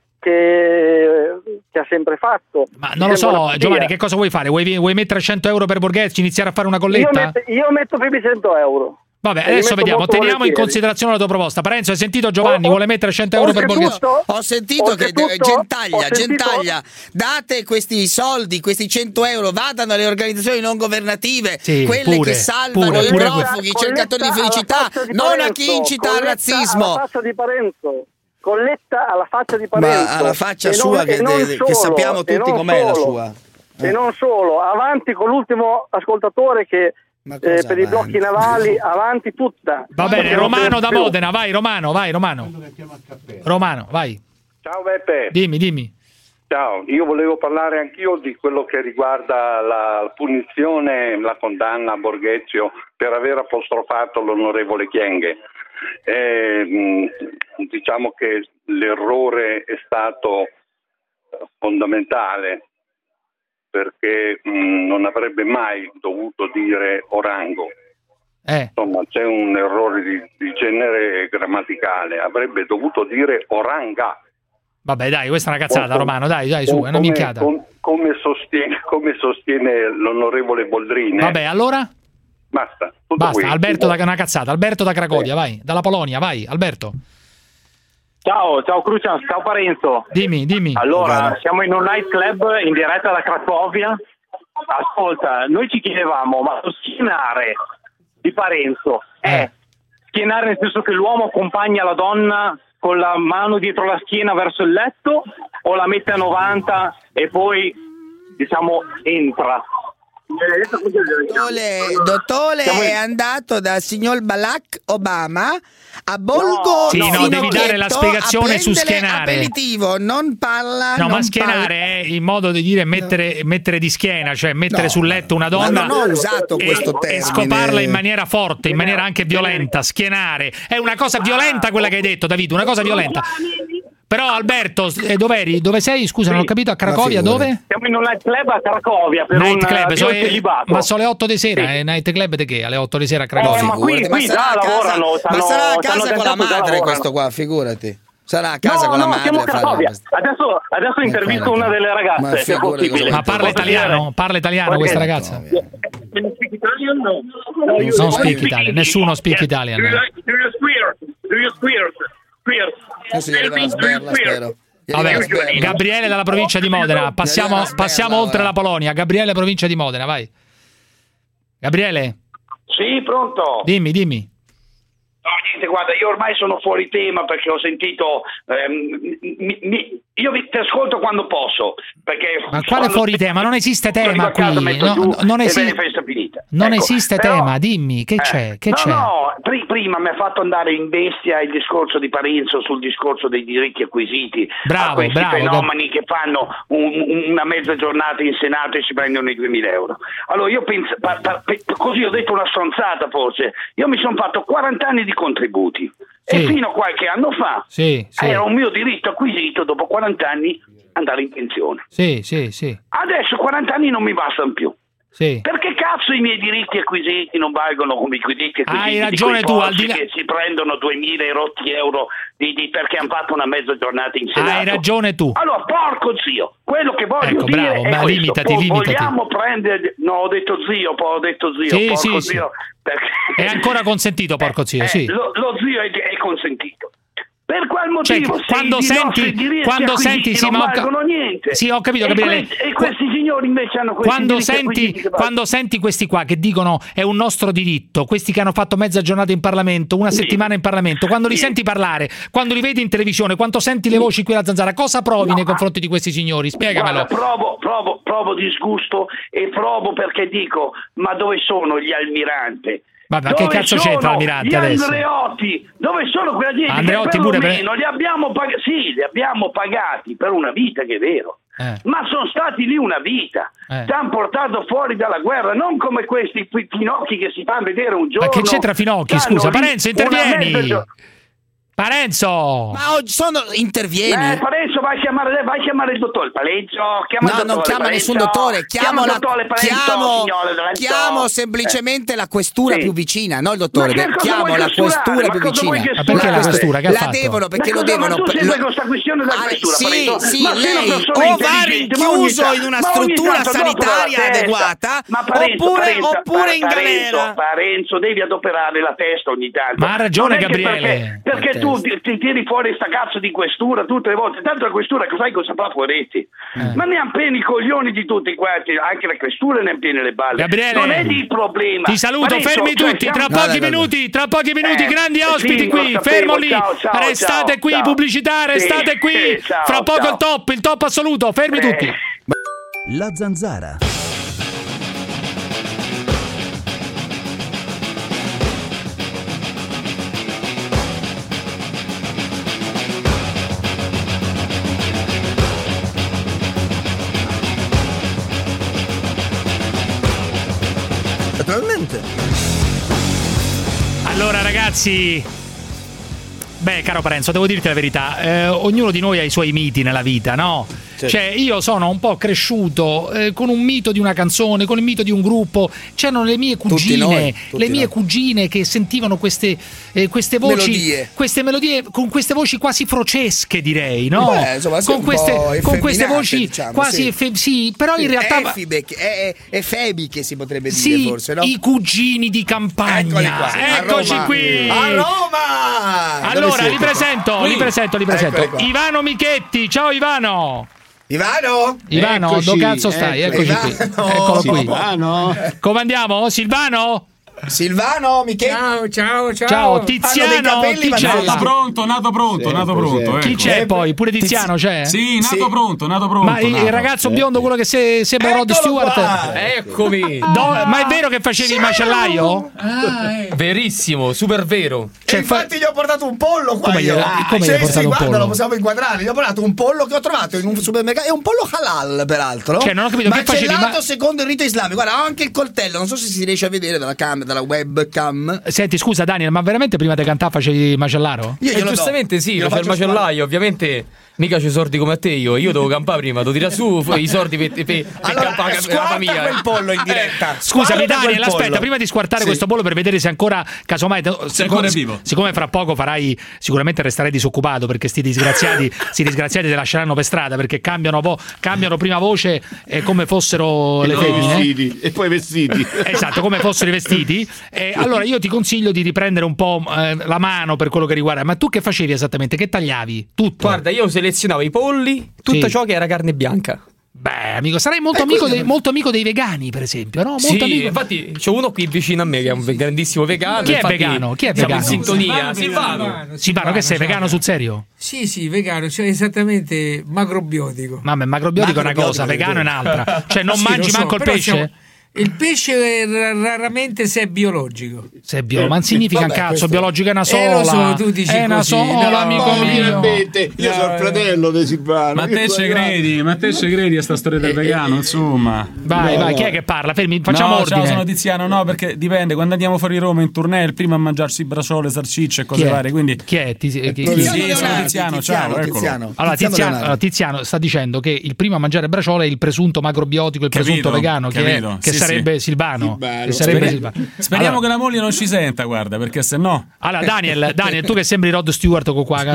Speaker 21: che ha sempre fatto.
Speaker 6: Ma non lo so, Giovanni, che cosa vuoi fare? Vuoi mettere 100 euro per Borghezio, iniziare a fare una colletta?
Speaker 21: Io metto più di 100 euro.
Speaker 6: Vabbè, adesso vediamo, teniamo in considerazione la tua proposta. Parenzo, hai sentito Giovanni? Vuole mettere 100 euro per Borghezio?
Speaker 2: Ho sentito che Gentaglia, date questi soldi, questi 100 euro, vadano alle organizzazioni non governative, quelle che salvano i profughi, i cercatori di felicità, non a chi incita al razzismo.
Speaker 21: Alla faccia di Parenzo. Colletta alla faccia di Parenzo.
Speaker 2: Ma alla faccia sua, che sappiamo tutti com'è la sua.
Speaker 21: E non solo, avanti con l'ultimo ascoltatore che per i blocchi navali, avanti tutta.
Speaker 6: Va bene, Romano da Modena, vai Romano. Romano, vai.
Speaker 10: Ciao Beppe.
Speaker 6: Dimmi.
Speaker 10: Ciao, io volevo parlare anch'io di quello che riguarda la punizione, la condanna a Borghezio per aver apostrofato l'onorevole Kyenge. Diciamo che l'errore è stato fondamentale, perché non avrebbe mai dovuto dire Orango. Insomma, c'è un errore di genere grammaticale, avrebbe dovuto dire Oranga.
Speaker 6: Vabbè, dai, questa è una cazzata, Romano, dai, su, è una minchiata.
Speaker 10: Come sostiene l'onorevole Boldrini.
Speaker 6: Vabbè, allora?
Speaker 10: Basta,
Speaker 6: qui. Alberto una cazzata, Alberto da Cracovia, vai, dalla Polonia, vai, Alberto.
Speaker 21: Ciao Crucian, ciao Parenzo.
Speaker 6: Dimmi.
Speaker 21: Allora, siamo in un nightclub in diretta da Cracovia. Ascolta, noi ci chiedevamo, ma lo schienare di Parenzo è schienare nel senso che l'uomo accompagna la donna con la mano dietro la schiena verso il letto, o la mette a 90 e poi, diciamo, entra?
Speaker 2: Dottore è andato dal signor Barack Obama a Bolgo.
Speaker 6: Sì, no, devi dare la spiegazione su schienare.
Speaker 2: Aperitivo, non parla.
Speaker 6: No, ma schienare è il modo di dire mettere di schiena, cioè mettere sul letto una donna.
Speaker 2: Ma non ho usato questo termine.
Speaker 6: E scoparla in maniera forte, in maniera anche violenta. Schienare è una cosa violenta quella che hai detto, David, una cosa violenta. Però Alberto, dov'eri? Dove sei? Scusa, non ho capito, a Cracovia, dove?
Speaker 23: Siamo in un night club a Cracovia per
Speaker 6: night club,
Speaker 23: celibato.
Speaker 6: Ma sono le 8 di sera, è night club di che? Alle 8 di sera a Cracovia.
Speaker 23: Ma qui lavorano,
Speaker 2: ma sarà a casa con la madre questo qua, figurati. Sarà a casa con la madre.
Speaker 23: Siamo a Cracovia. Adesso intervisto una delle ragazze, se è possibile.
Speaker 6: Ma parla italiano? Parla italiano questa ragazza?
Speaker 23: Non speak Italian? No.
Speaker 6: Non speak Italian, nessuno speak Italian.
Speaker 23: Do you square?
Speaker 2: Spero.
Speaker 6: Vabbè, Gabriele dalla provincia di Modena. Passiamo oltre la Polonia. Gabriele, provincia di Modena, vai. Gabriele?
Speaker 21: Sì, pronto?
Speaker 6: Dimmi.
Speaker 21: No, niente, guarda, io ormai sono fuori tema perché ho sentito. Io ti ascolto quando posso. Perché
Speaker 6: ma quale fuori tema? Non esiste tema qui. Non esiste tema, dimmi, che c'è?
Speaker 21: No, prima mi ha fatto andare in bestia il discorso di Parenzo sul discorso dei diritti acquisiti.
Speaker 6: Bravo.
Speaker 21: Fenomeni che fanno una mezza giornata in Senato e si prendono i 2.000 euro. Allora io penso, così ho detto una stronzata forse, io mi sono fatto 40 anni di contributi. Sì. E fino a qualche anno fa era un mio diritto acquisito dopo 40 anni andare in pensione.
Speaker 6: Sì.
Speaker 21: Adesso 40 anni non mi bastano più.
Speaker 6: Sì.
Speaker 21: Perché cazzo i miei diritti acquisiti non valgono come i diritti acquisiti?
Speaker 6: Hai ragione tu, al di là
Speaker 21: che si prendono 2.000 euro perché hanno fatto una mezza giornata in Senato.
Speaker 6: Hai ragione tu.
Speaker 21: Allora, porco zio, quello che voglio dire
Speaker 6: bravo,
Speaker 21: è
Speaker 6: ma
Speaker 21: questo.
Speaker 6: limitati.
Speaker 21: Vogliamo prendere... No, ho detto zio, porco zio. Perché...
Speaker 6: È ancora consentito, porco zio, sì.
Speaker 21: Lo zio è consentito. Per qual motivo?
Speaker 6: Quando senti
Speaker 21: sì, non valgono niente.
Speaker 6: Sì, ho capito, Gabriele.
Speaker 21: E questi signori invece hanno questi
Speaker 6: quando senti questi qua che dicono è un nostro diritto, questi che hanno fatto mezza giornata in Parlamento, una settimana in Parlamento, quando li senti parlare, quando li vedi in televisione, quando senti le voci qui alla Zanzara, cosa provi nei confronti di questi signori? Spiegamelo.
Speaker 21: Guarda, provo disgusto e provo perché dico, ma dove sono gli almiranti?
Speaker 6: Vabbè, che cazzo c'entra Almirante adesso?
Speaker 21: Andreotti, dove sono quella gente?
Speaker 6: Andreotti pure
Speaker 21: li abbiamo pagati per una vita, che è vero. Ma sono stati lì una vita, ti hanno portato fuori dalla guerra, non come questi Finocchi che si fanno vedere un giorno.
Speaker 6: Ma che c'entra Finocchi? Scusa, Parenzo, intervieni. Parenzo!
Speaker 2: Ma intervieni.
Speaker 21: Parenzo, vai a chiamare il dottore Parenzo.
Speaker 2: Non chiamo nessun dottore, chiamo semplicemente la questura più vicina, non il dottore. Chiamo la questura più vicina.
Speaker 6: Ma perché la questura? Che ha fatto?
Speaker 21: Perché lo devono. Ma tu segui questa questione della questura,
Speaker 2: sì, lei o va rinchiuso in una struttura sanitaria adeguata, oppure in galera.
Speaker 21: Parenzo, devi adoperare la testa ogni tanto.
Speaker 6: Ma ha ragione Gabriele.
Speaker 21: Perché tu ti tiri fuori sta cazzo di questura tutte le volte, tanto la questura che sai cosa fa, Poretti? Ma ne hanno pieni i coglioni di tutti quanti, anche la questura ne ha piene le balle.
Speaker 6: Gabriele,
Speaker 21: non è il problema.
Speaker 6: Ti saluto, Parenzo, fermi tutti, tra pochi minuti, grandi ospiti qui, fermo lì, restate qui, pubblicità, restate qui, fra poco il top assoluto, fermi tutti.
Speaker 11: La Zanzara.
Speaker 2: Naturalmente.
Speaker 6: Allora ragazzi, caro Parenzo, devo dirti la verità, ognuno di noi ha i suoi miti nella vita, no? Certo. Cioè io sono un po' cresciuto con un mito di una canzone, con il mito di un gruppo. C'erano le mie cugine, cugine che sentivano queste voci, queste melodie con queste voci quasi frocesche, direi, no?
Speaker 2: Insomma,
Speaker 6: con queste voci, diciamo, quasi sì, però in realtà
Speaker 2: efebiche si potrebbe dire, forse, no?
Speaker 6: I cugini di campagna. Eccoci qui
Speaker 2: a Roma.
Speaker 6: Allora li presento. Ivano Michetti, ciao Ivano.
Speaker 2: Ivano,
Speaker 6: dove cazzo stai? Eccoci qui. Eccolo qui.
Speaker 15: Silvano.
Speaker 6: Come andiamo? Silvano?
Speaker 2: Silvano, Michele.
Speaker 6: Ciao, Tiziano.
Speaker 15: Nato pronto.
Speaker 6: Chi c'è poi? Pure Tiziano c'è?
Speaker 15: Sì, nato pronto.
Speaker 6: Ma il ragazzo biondo, quello che sembra Rod Stewart.
Speaker 16: Eccomi.
Speaker 6: Ma è vero che facevi il macellaio?
Speaker 16: Verissimo, super vero.
Speaker 2: Cioè, infatti gli ho portato un pollo qua.
Speaker 6: Come gli hai portato un pollo?
Speaker 2: Lo possiamo inquadrare. Gli ho portato un pollo che ho trovato in un supermercato. È un pollo halal, peraltro.
Speaker 6: Cioè, non ho capito che facevi.
Speaker 2: Macellato secondo il rito islamico. Guarda, ho anche il coltello. Non so se si riesce a vedere dalla webcam.
Speaker 6: Senti, scusa Daniel, ma veramente prima di cantare facevi macellaro?
Speaker 16: Giustamente sì, lo fai il macellaio, ovviamente. Mica c'è sordi come a te io devo campare prima, devo tirare su i sordi per campare la famiglia.
Speaker 2: Quel pollo in diretta.
Speaker 6: Scusami Daniel, aspetta, prima di squartare questo pollo per vedere se ancora, casomai, siccome fra poco farai, sicuramente resterai disoccupato perché sti disgraziati ti lasceranno per strada perché cambiano prima voce come fossero le femmine.
Speaker 20: E poi vestiti.
Speaker 6: Esatto, come fossero i vestiti. Allora io ti consiglio di riprendere un po' la mano per quello che riguarda. Ma tu che facevi esattamente? Che tagliavi? Tutto?
Speaker 16: Guarda, io selezionavo i polli, tutto ciò che era carne bianca.
Speaker 6: Beh, amico, sarai molto amico dei vegani, per esempio, no? Molto amico.
Speaker 16: Infatti c'è uno qui vicino a me che è un grandissimo vegano.
Speaker 6: Chi è vegano?
Speaker 16: Siamo in sintonia.
Speaker 6: Silvano, che sei vegano sul serio?
Speaker 19: Sì, vegano, cioè esattamente macrobiotico.
Speaker 6: Vabbè, macrobiotico è una cosa, vegano è un'altra. Cioè non mangi manco il pesce?
Speaker 19: Il pesce raramente se è biologico.
Speaker 6: Se è biologico, ma non significa un cazzo, biologico è una sola.
Speaker 19: Lo so, tu dici
Speaker 6: è una sola, amico mio.
Speaker 20: Io sono il fratello di Silvano.
Speaker 15: Ma te ci credi a sta storia del vegano, insomma.
Speaker 6: Vai, chi è che parla? Fermi, facciamo ordine.
Speaker 15: Ciao, sono Tiziano, no, perché dipende, quando andiamo fuori Roma in tournée, il primo a mangiarsi braciole, salsicce e cose varie, quindi
Speaker 6: chi è?
Speaker 15: Sono Tiziano, ciao, eccolo.
Speaker 6: Allora, Tiziano sta dicendo che il primo a mangiare braciole è il presunto macrobiotico, il presunto vegano, che sarebbe Silvano.
Speaker 15: Speriamo che la moglie non ci senta, guarda, perché se no.
Speaker 6: Allora, Daniel, tu che sembri Rod Stewart con qua.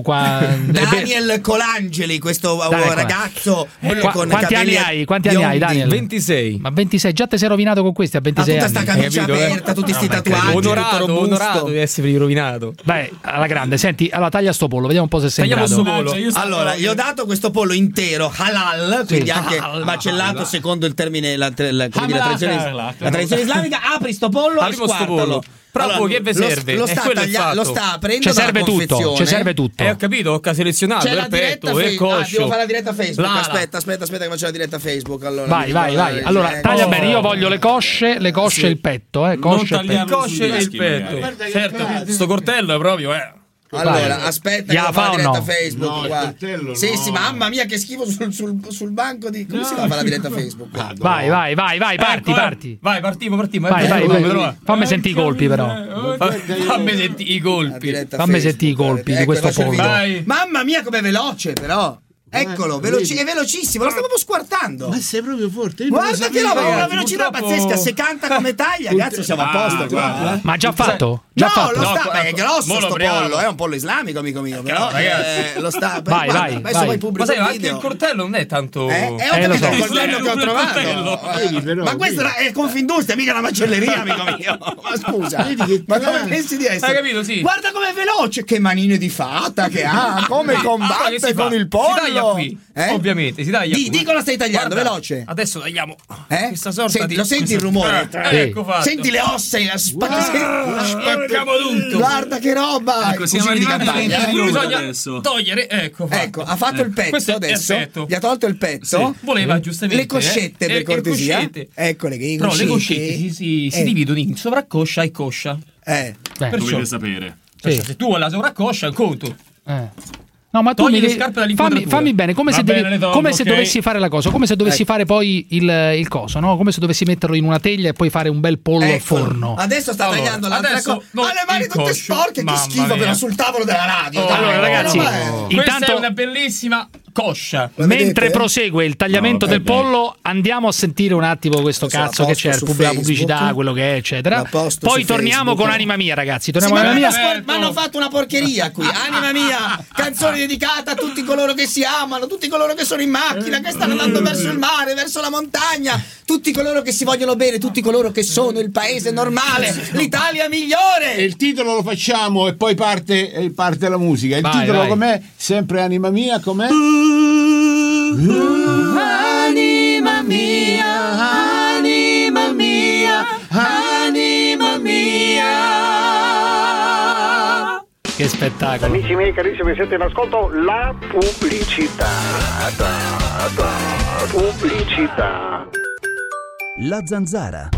Speaker 2: Daniel Colangeli, questo ragazzo.
Speaker 6: Quanti anni hai, Daniel?
Speaker 16: 26.
Speaker 6: Ma 26, già ti sei rovinato con questi a 26
Speaker 2: anni. Tutta sta camicia aperta, tutti sti tatuaggi.
Speaker 16: Onorato di essere rovinato.
Speaker 6: Beh, alla grande, senti, allora taglia sto pollo, vediamo un po' se sei in grado.
Speaker 2: Allora, gli ho dato questo pollo intero, halal, quindi anche macellato secondo il termine, la tradizione islamica. Apri sto pollo e squartalo.
Speaker 16: Proprio che vi serve?
Speaker 2: Lo sta aprendo.
Speaker 6: Ci serve tutto.
Speaker 16: Ho capito, ho selezionato il petto e il coscio.
Speaker 2: Devo fare la diretta Facebook. Aspetta che faccio la diretta Facebook. Allora,
Speaker 6: vai. Allora, taglia bene, io voglio le cosce e il petto.
Speaker 16: Cosce e il petto. Certo, sto coltello è proprio
Speaker 2: Allora, aspetta che fa la diretta Facebook qua. Sì, mamma mia che schifo sul banco di. Come si fa la diretta Facebook?
Speaker 6: Vai, parti.
Speaker 16: Vai, partiamo.
Speaker 6: Vai. Fammi sentire i colpi però.
Speaker 16: Fammi sentire i
Speaker 6: colpi di questo pollo.
Speaker 2: Mamma mia com'è veloce però. Eccolo, è velocissimo, lo stavamo squartando.
Speaker 20: Ma sei proprio forte.
Speaker 2: Guarda che roba, una velocità pazzesca. Se canta come taglia, cazzo, siamo a posto qua.
Speaker 6: Ma già fatto?
Speaker 2: È grosso sto pollo, è un pollo islamico, amico mio. Però lo sta.
Speaker 6: Vai.
Speaker 2: Ma
Speaker 16: sai, anche il coltello non è tanto.
Speaker 2: È il coltello che ho trovato. Ma questa è Confindustria, mica la macelleria, amico mio. Ma scusa, ma come pensi di essere?
Speaker 16: Hai capito, sì.
Speaker 2: Guarda com'è veloce, che manine di fata che ha, come combatte con il pollo.
Speaker 16: Qui. Ovviamente si taglia.
Speaker 2: Di cosa stai tagliando?
Speaker 16: Guarda,
Speaker 2: veloce.
Speaker 16: Adesso tagliamo questa sorta
Speaker 2: lo senti il rumore?
Speaker 16: Ecco fatto.
Speaker 2: Senti le ossa,
Speaker 16: spacchiamo tutto.
Speaker 2: Guarda che roba.
Speaker 15: Siamo arrivati
Speaker 16: bisogna togliere. Ecco,
Speaker 2: ha fatto il petto adesso. Gli ha tolto il petto.
Speaker 16: Voleva giustamente
Speaker 2: le coscette per cortesia. Eccole che
Speaker 16: però le coscette si dividono in sovraccoscia e coscia.
Speaker 15: Dovete sapere.
Speaker 16: Se tu hai la sovraccoscia è un conto.
Speaker 6: No, ma tu fammi bene, come se dovessi fare la cosa, come se dovessi fare poi il coso, no? Come se dovessi metterlo in una teglia e poi fare un bel pollo al forno.
Speaker 2: Adesso sta tagliando l'altra cosa. Ha le mani tutte sporche, che schifo però sul tavolo della radio.
Speaker 6: Allora ragazzi,
Speaker 16: questa è una bellissima coscia.
Speaker 6: Mentre prosegue il tagliamento del pollo, andiamo a sentire un attimo questo cazzo che c'è, la pubblicità, quello che è, eccetera. Poi torniamo con Anima Mia, ragazzi. Ma
Speaker 2: hanno fatto una porcheria qui. Anima Mia, canzone dedicata a tutti coloro che si amano, tutti coloro che sono in macchina, che stanno andando verso il mare, verso la montagna, tutti coloro che si vogliono bene, tutti coloro che sono il paese normale, l'Italia migliore.
Speaker 20: E il titolo lo facciamo e poi parte la musica. Il titolo com'è? Sempre Anima Mia, com'è?
Speaker 2: Anima mia, anima mia, anima
Speaker 6: spettacolo.
Speaker 21: Amici miei carissimi, siete in ascolto la pubblicità. Pubblicità.
Speaker 11: La Zanzara.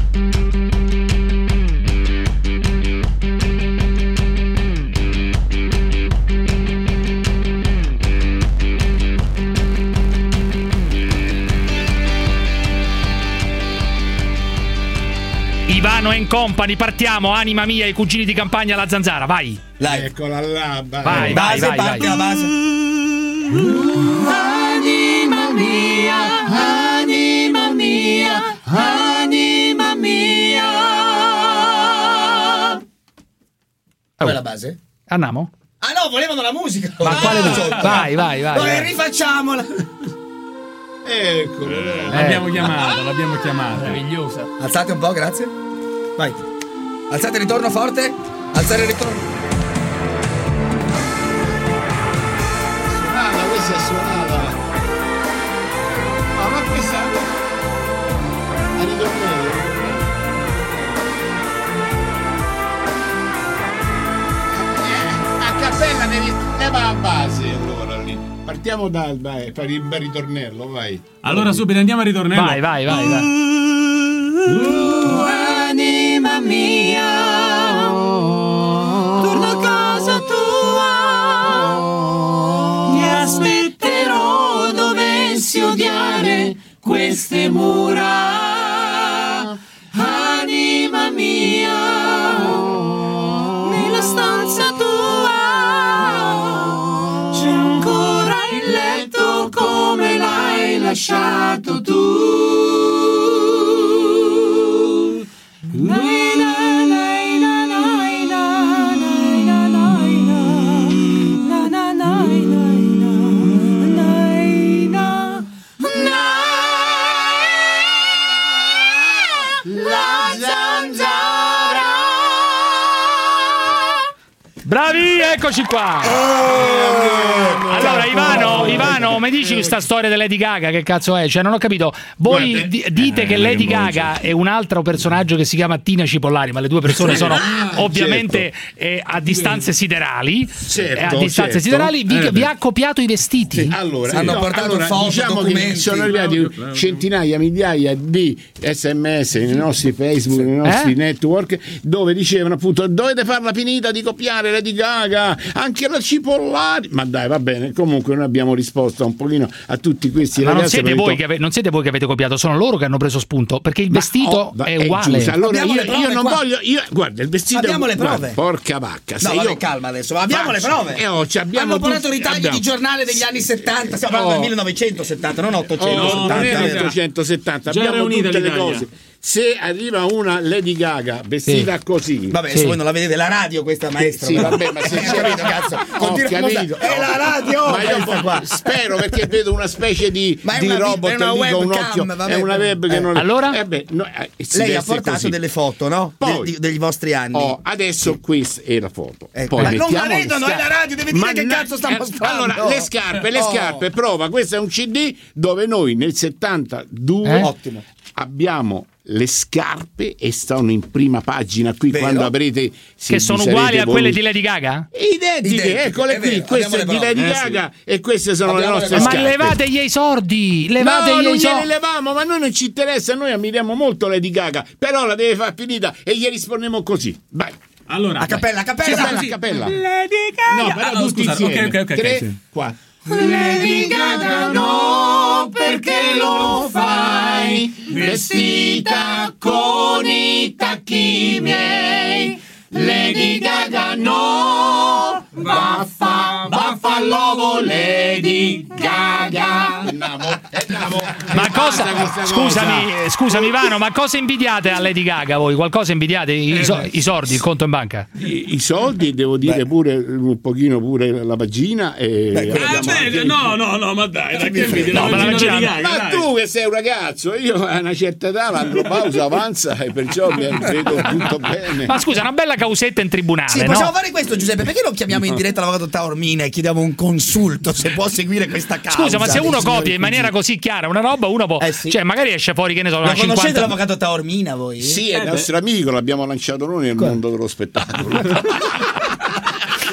Speaker 6: Ivano and Company, partiamo, anima mia, i cugini di campagna, La Zanzara, vai.
Speaker 20: Eccola là,
Speaker 6: vai.
Speaker 2: Base, parte la base.
Speaker 18: Anima mia, anima mia, anima mia.
Speaker 2: Qual è la base?
Speaker 6: Andiamo?
Speaker 2: Ah no, volevano la musica.
Speaker 6: Ma quale musica? Vai.
Speaker 2: Rifacciamola.
Speaker 20: Eccolo.
Speaker 15: L'abbiamo chiamata.
Speaker 16: Meravigliosa.
Speaker 2: Alzate un po', grazie. Vai. Alzate il ritorno forte. Alzare il ritorno.
Speaker 20: Questa è suonata. Ma questa a ritornello. A cappella ne va a base allora lì. Partiamo dal per il bel ritornello, vai.
Speaker 15: Allora subito andiamo a ritornello.
Speaker 6: Vai.
Speaker 18: Anima mia, torno a casa tua, ti aspetterò dovessi odiare queste mura. Anima mia, nella stanza tua c'è ancora il letto come l'hai lasciato tu.
Speaker 6: Bravi, eccoci qua. Allora Ivano, mi dici questa storia di Lady Gaga, che cazzo è? Cioè non ho capito. Voi dite che Lady Gaga è un altro personaggio che si chiama Tina Cipollari, ma le due persone sono ovviamente a distanze siderali. Siderali. Vi ha copiato i vestiti?
Speaker 20: Sì. Hanno portato foto, diciamo documenti. Che sono arrivati centinaia, migliaia di SMS nei nostri Facebook, nei nostri network, dove dicevano appunto dovete farla finita di copiare Lady Gaga, anche la Cipollari. Ma dai, va bene, comunque noi abbiamo risposto un pochino a tutti questi ragazzi.
Speaker 6: Non siete voi che avete copiato, sono loro che hanno preso spunto, perché il vestito è uguale.
Speaker 20: Allora io non voglio, guarda, il vestito
Speaker 2: abbiamo le prove.
Speaker 20: Guarda, porca vacca.
Speaker 2: Calma adesso, ma abbiamo le prove. Hanno portato ritagli di giornale degli anni 70, stiamo parlando del 1970, non 870.
Speaker 20: Non è 870, abbiamo tutte le cose. Se arriva una Lady Gaga vestita così,
Speaker 2: vabbè, se voi non la vedete, la radio questa maestra.
Speaker 20: Sì, vabbè, ma se c'è
Speaker 2: cazzo, è la radio.
Speaker 20: Ma io spero, perché vedo una specie di robot lì con un occhio, è una web che non.
Speaker 6: Allora?
Speaker 2: Lei ha portato delle foto, no? Poi, degli vostri anni.
Speaker 20: Adesso questa è la foto.
Speaker 2: Poi ma non la vedono, è la radio, deve dire che cazzo sta mostrando.
Speaker 20: Allora, le scarpe, prova, questo è un CD dove noi nel 72
Speaker 2: ottimo.
Speaker 20: Abbiamo le scarpe e stanno in prima pagina qui. Vero? Quando avrete
Speaker 6: che sono uguali a quelle di Lady Gaga?
Speaker 20: Identiche, eccole qui, queste di Lady Gaga e queste sono le nostre scarpe.
Speaker 6: Ma levategli i sordi,
Speaker 20: non glieli levamo, ma a noi non ci interessa, noi ammiriamo molto Lady Gaga, però la deve far finita e gli rispondiamo così. Vai.
Speaker 15: Allora,
Speaker 2: a cappella.
Speaker 20: Lady Gaga. No, però tutti insieme.
Speaker 15: Ok.
Speaker 20: 3, 4.
Speaker 18: Lady Gaga no, perché lo fai? Vestita con i tacchi miei. Lady Gaga no, vaffa l'uovo Lady Gaga.
Speaker 6: Ma cosa? Scusami Ivano, ma cosa invidiate a Lady Gaga voi? Qualcosa invidiate? I soldi, il conto in banca?
Speaker 20: I soldi, devo dire pure un pochino pure la vagina e
Speaker 15: no, ma dai, che invidia?
Speaker 20: Ma tu che sei un ragazzo, io a una certa età l'andropausa avanza e perciò vedo tutto bene.
Speaker 6: Ma scusa, una bella causetta in tribunale.
Speaker 2: Sì, possiamo fare questo, Giuseppe, perché non chiamiamo in diretta l'avvocato Taormina e chiediamo un consulto se può seguire questa causa?
Speaker 6: Scusa, ma se uno copia in maniera così chiara una roba, uno può cioè magari esce fuori, che ne so,
Speaker 2: la conoscete l'avvocato Taormina voi?
Speaker 20: Sì, è il nostro amico, l'abbiamo lanciato noi nel mondo dello spettacolo.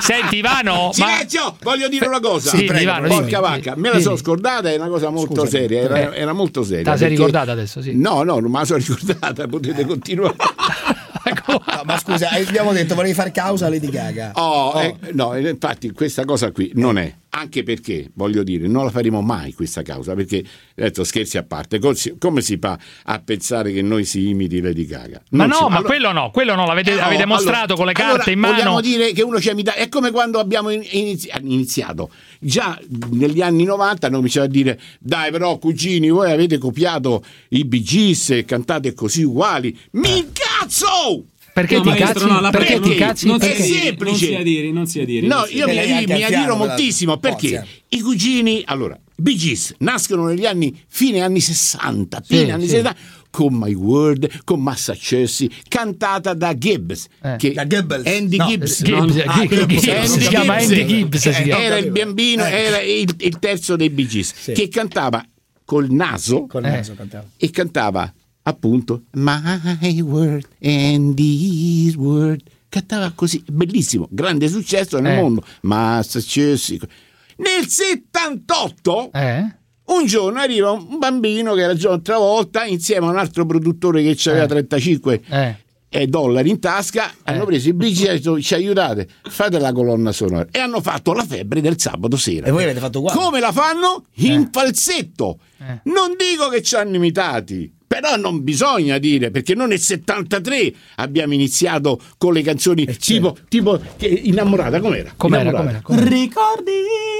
Speaker 6: Senti Ivano,
Speaker 13: silenzio, voglio dire una cosa.
Speaker 6: Sì, prego, Ivano,
Speaker 13: porca vacca, me la sono scordata, è una cosa molto seria, era molto seria.
Speaker 6: Te la sei ricordata adesso, sì?
Speaker 13: No, non me la sono ricordata, potete continuare.
Speaker 2: No, ma scusa, abbiamo detto volevi fare causa a Lady Gaga.
Speaker 13: No, infatti questa cosa qui non è, anche perché voglio dire, non la faremo mai questa causa, perché detto, scherzi a parte, come si fa a pensare che noi si imiti Lady Gaga?
Speaker 6: Ma quello no, avete mostrato con le carte in mano.
Speaker 13: Vogliamo dire che uno ci ha imitato, è come quando abbiamo iniziato già negli anni 90, hanno cominciato a dire dai però cugini voi avete copiato i Bee Gees e cantate così uguali. Cazzo!
Speaker 6: Perché ti cazzi?
Speaker 13: È semplice.
Speaker 15: Non sia dire.
Speaker 13: No, io mi adiro moltissimo perché i cugini, allora, Bee Gees nascono negli fine anni 60, anni 70, con My World, con Massachusetts, cantata da Gibbs,
Speaker 2: da Goebbels.
Speaker 13: Andy Gibbs.
Speaker 6: Si chiama Andy Gibbs.
Speaker 13: Era il bambino, era il terzo dei Bee Gees, che cantava col naso e cantava appunto My World and This World, cantava così, bellissimo, grande successo nel mondo. Massachusetts. Nel 78 un giorno arriva un bambino che era John Travolta insieme a un altro produttore che aveva 35 dollari in tasca, hanno preso i Bee Gees e hanno detto ci aiutate, fate la colonna sonora, e hanno fatto La febbre del sabato sera.
Speaker 2: E voi avete fatto uguale?
Speaker 13: Come la fanno? In falsetto. Non dico che ci hanno imitati, però non bisogna dire, perché noi nel 73 abbiamo iniziato con le canzoni tipo Innamorata, com'era?
Speaker 19: Ricordi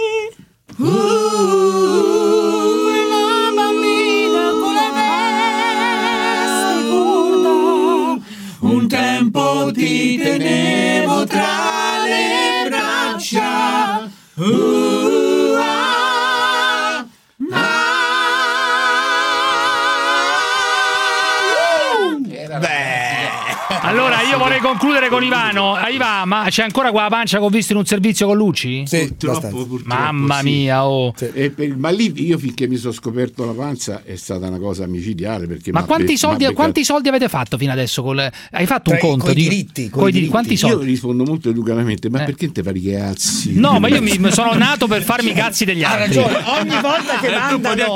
Speaker 19: quella bambina con le vesti curda, un tempo ti tenevo tra le braccia.
Speaker 6: Allora io vorrei concludere con Ivano. Iva, ma c'è ancora quella pancia che ho visto in un servizio con Luci?
Speaker 2: Sì,
Speaker 13: purtroppo
Speaker 6: mamma mia,
Speaker 13: ma lì io finché mi sono scoperto la pancia è stata una cosa micidiale, perché
Speaker 6: ma quanti soldi avete fatto fino adesso? Hai fatto un conto?
Speaker 2: Coi diritti.
Speaker 6: Quanti soldi?
Speaker 13: Io rispondo molto educatamente, ma perché te fai i cazzi?
Speaker 6: No, ma io sono nato per farmi i cazzi degli altri.
Speaker 2: Ha ragione, ogni volta che mandano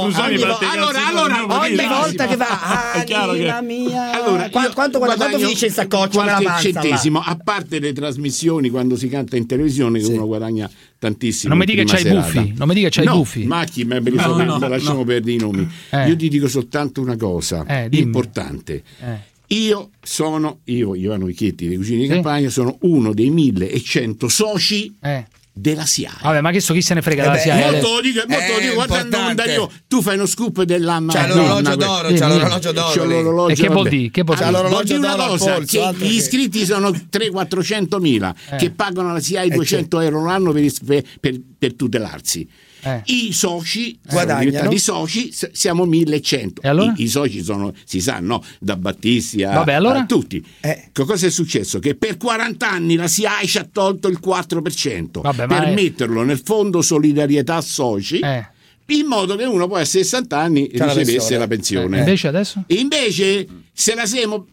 Speaker 2: ogni volta che va anima mia, quanto finisce il saccoccio
Speaker 13: qualche centesimo, a parte le trasmissioni quando si canta in televisione che uno guadagna tantissimo.
Speaker 6: Non mi dica che c'hai i buffi, non mi dica che c'hai i buffi.
Speaker 13: Macchi, lasciamo perdere i nomi. Io ti dico soltanto una cosa importante. Io, Ivano Vicchetti dei Cugini di Campagna, sono uno dei 1100 soci della SIAE.
Speaker 6: Vabbè, ma chi se ne frega della SIAE?
Speaker 13: Molto dico, guarda, Dario, tu fai uno scoop dell'anno.
Speaker 2: C'ha l'orologio d'oro,
Speaker 6: E che vuol dire?
Speaker 2: C'ha l'orologio d'oro al polso,
Speaker 13: che gli iscritti sono 300-400 mila che pagano alla SIAE 200 euro l'anno per tutelarsi. I soci
Speaker 2: guadagnano.
Speaker 13: I soci siamo 1100.
Speaker 6: E allora?
Speaker 13: I soci sono, si sa, no? Da Battisti
Speaker 6: a
Speaker 13: tutti. Cosa è successo? Che per 40 anni la SIAE ci ha tolto il 4% per metterlo nel fondo solidarietà soci. In modo che uno poi a 60 anni ricevesse la pensione.
Speaker 6: Invece adesso?
Speaker 13: Invece se la siamo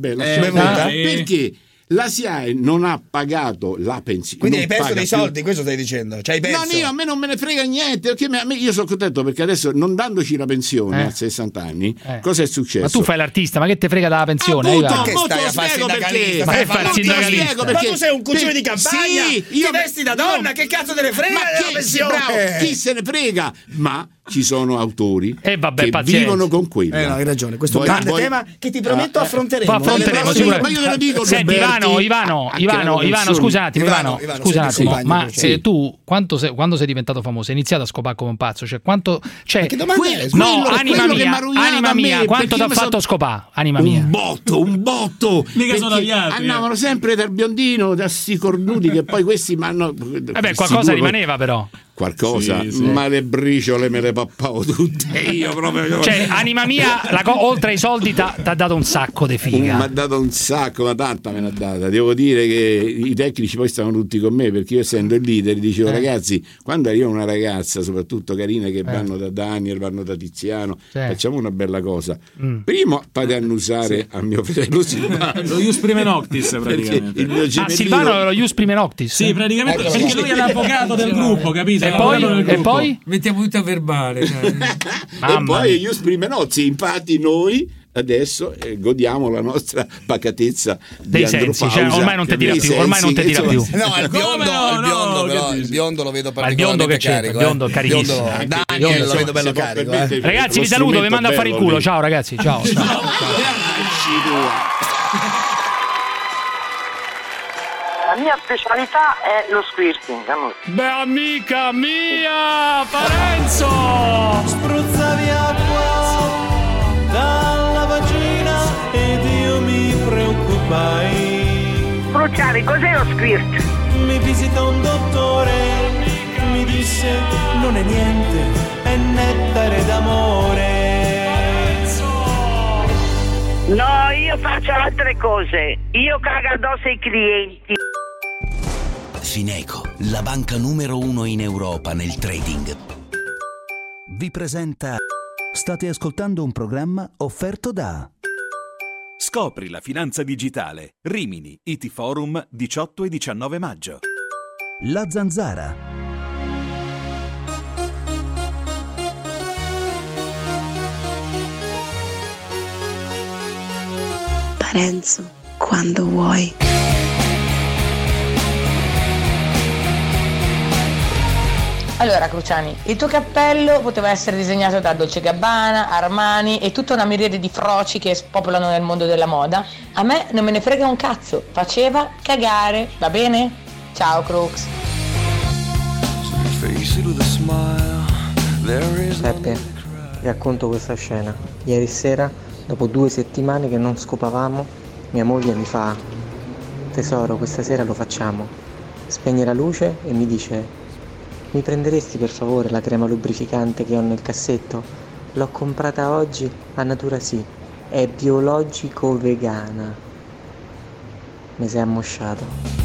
Speaker 13: perché la SIAE non ha pagato la pensione.
Speaker 2: Quindi hai perso dei soldi, questo stai dicendo? Cioè, hai perso?
Speaker 13: No, a me non me ne frega niente, perché io sono contento, perché adesso non dandoci la pensione a 60 anni, cosa è successo?
Speaker 6: Ma tu fai l'artista, ma che te frega dalla pensione?
Speaker 2: Che stai a fare sindacalista?
Speaker 6: Ma che fai il sindacalista?
Speaker 2: Ma tu sei un cugino di campagna? Ti vesti da donna? Che cazzo te ne frega della pensione?
Speaker 13: Bravo, chi se ne frega? Ma ci sono autori che
Speaker 6: vivono
Speaker 13: con quello.
Speaker 2: No, hai ragione, questo è un grande tema che ti prometto affronteremo.
Speaker 6: Sicuramente.
Speaker 13: Ma io te lo dico.
Speaker 6: Senti, Ivano, scusa un attimo, ma tu quando sei diventato famoso hai iniziato a scopare come un pazzo? Cioè quanto?
Speaker 2: Che domanda è?
Speaker 6: No, anima mia, quanto ti ha fatto scopare? Anima mia.
Speaker 13: Un botto.
Speaker 15: Mica sono avviati.
Speaker 13: Andavano sempre dal biondino, da sti cornuti che poi questi mi hanno.
Speaker 6: Qualcosa rimaneva però.
Speaker 13: qualcosa, ma le briciole me le pappavo tutte io proprio.
Speaker 6: Cioè, anima mia, oltre ai soldi t'ha dato un sacco di figa.
Speaker 13: Mi ha dato un sacco, ma tanta me ne ha data. Devo dire che i tecnici poi stavano tutti con me, perché io essendo il leader dicevo ragazzi, quando arriva una ragazza soprattutto carina che vanno da Daniel, vanno da Tiziano, facciamo una bella cosa. Primo fate annusare a mio fratello Silvano,
Speaker 15: lo Ius Prime Noctis praticamente.
Speaker 13: Il mio
Speaker 6: Silvano è lo Ius Prime Noctis?
Speaker 15: Sì, praticamente, perché lui è l'avvocato del gruppo, capito?
Speaker 6: E poi?
Speaker 19: Mettiamo tutto a verbale.
Speaker 13: E poi Ius Prime Nozzi, infatti noi adesso godiamo la nostra pacatezza
Speaker 6: dei sensi, cioè, ormai non ti tira più, ormai non ti tira più.
Speaker 2: No, il biondo lo vedo particolarmente carico.
Speaker 6: Il biondo carichissimo.
Speaker 2: Daniel lo vedo bello carico.
Speaker 6: Ragazzi, vi saluto, vi mando a fare in culo. Ciao ragazzi, ciao.
Speaker 12: La mia specialità è lo squirting.
Speaker 6: Beh, amica mia, Parenzo!
Speaker 18: Spruzzavi acqua dalla vagina ed io mi preoccupai.
Speaker 12: Cruciani, cos'è lo squirt?
Speaker 18: Mi visita un dottore, mi disse non è niente, è nettare d'amore.
Speaker 12: No, io faccio altre cose. Io cago addosso ai clienti.
Speaker 11: Fineco, la banca numero 1 in Europa nel trading, vi presenta. State ascoltando un programma offerto da. Scopri la finanza digitale. Rimini, IT Forum, 18 e 19 maggio. La Zanzara.
Speaker 17: Parenzo, quando vuoi.
Speaker 22: Allora, Cruciani, il tuo cappello poteva essere disegnato da Dolce & Gabbana, Armani e tutta una miriade di froci che spopolano nel mondo della moda. A me non me ne frega un cazzo, faceva cagare, va bene? Ciao, Crux.
Speaker 24: Peppe, racconto questa scena. Ieri sera, dopo 2 settimane che non scopavamo, mia moglie mi fa: tesoro, questa sera lo facciamo. Spegne la luce e mi dice: mi prenderesti per favore la crema lubrificante che ho nel cassetto? L'ho comprata oggi a Natura Sì, è biologico vegana. Mi sei ammosciato.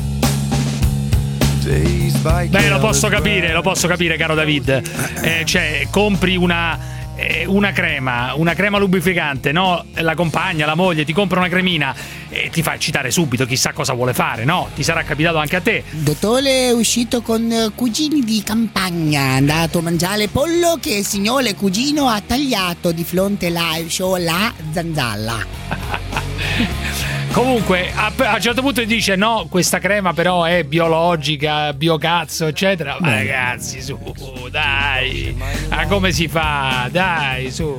Speaker 6: Beh, lo posso capire, caro David. Cioè, compri una crema lubrificante, no? La compagna, la moglie ti compra una cremina e ti fa eccitare subito, chissà cosa vuole fare, no? Ti sarà capitato anche a te.
Speaker 2: Dottore è uscito con cugini di campagna, è andato a mangiare pollo che il signore cugino ha tagliato di fronte live show la zanzalla.
Speaker 6: Comunque a un certo punto dice no, questa crema però è biologica, biocazzo eccetera. Ma ragazzi, su, dai, ma come si fa? Dai, su.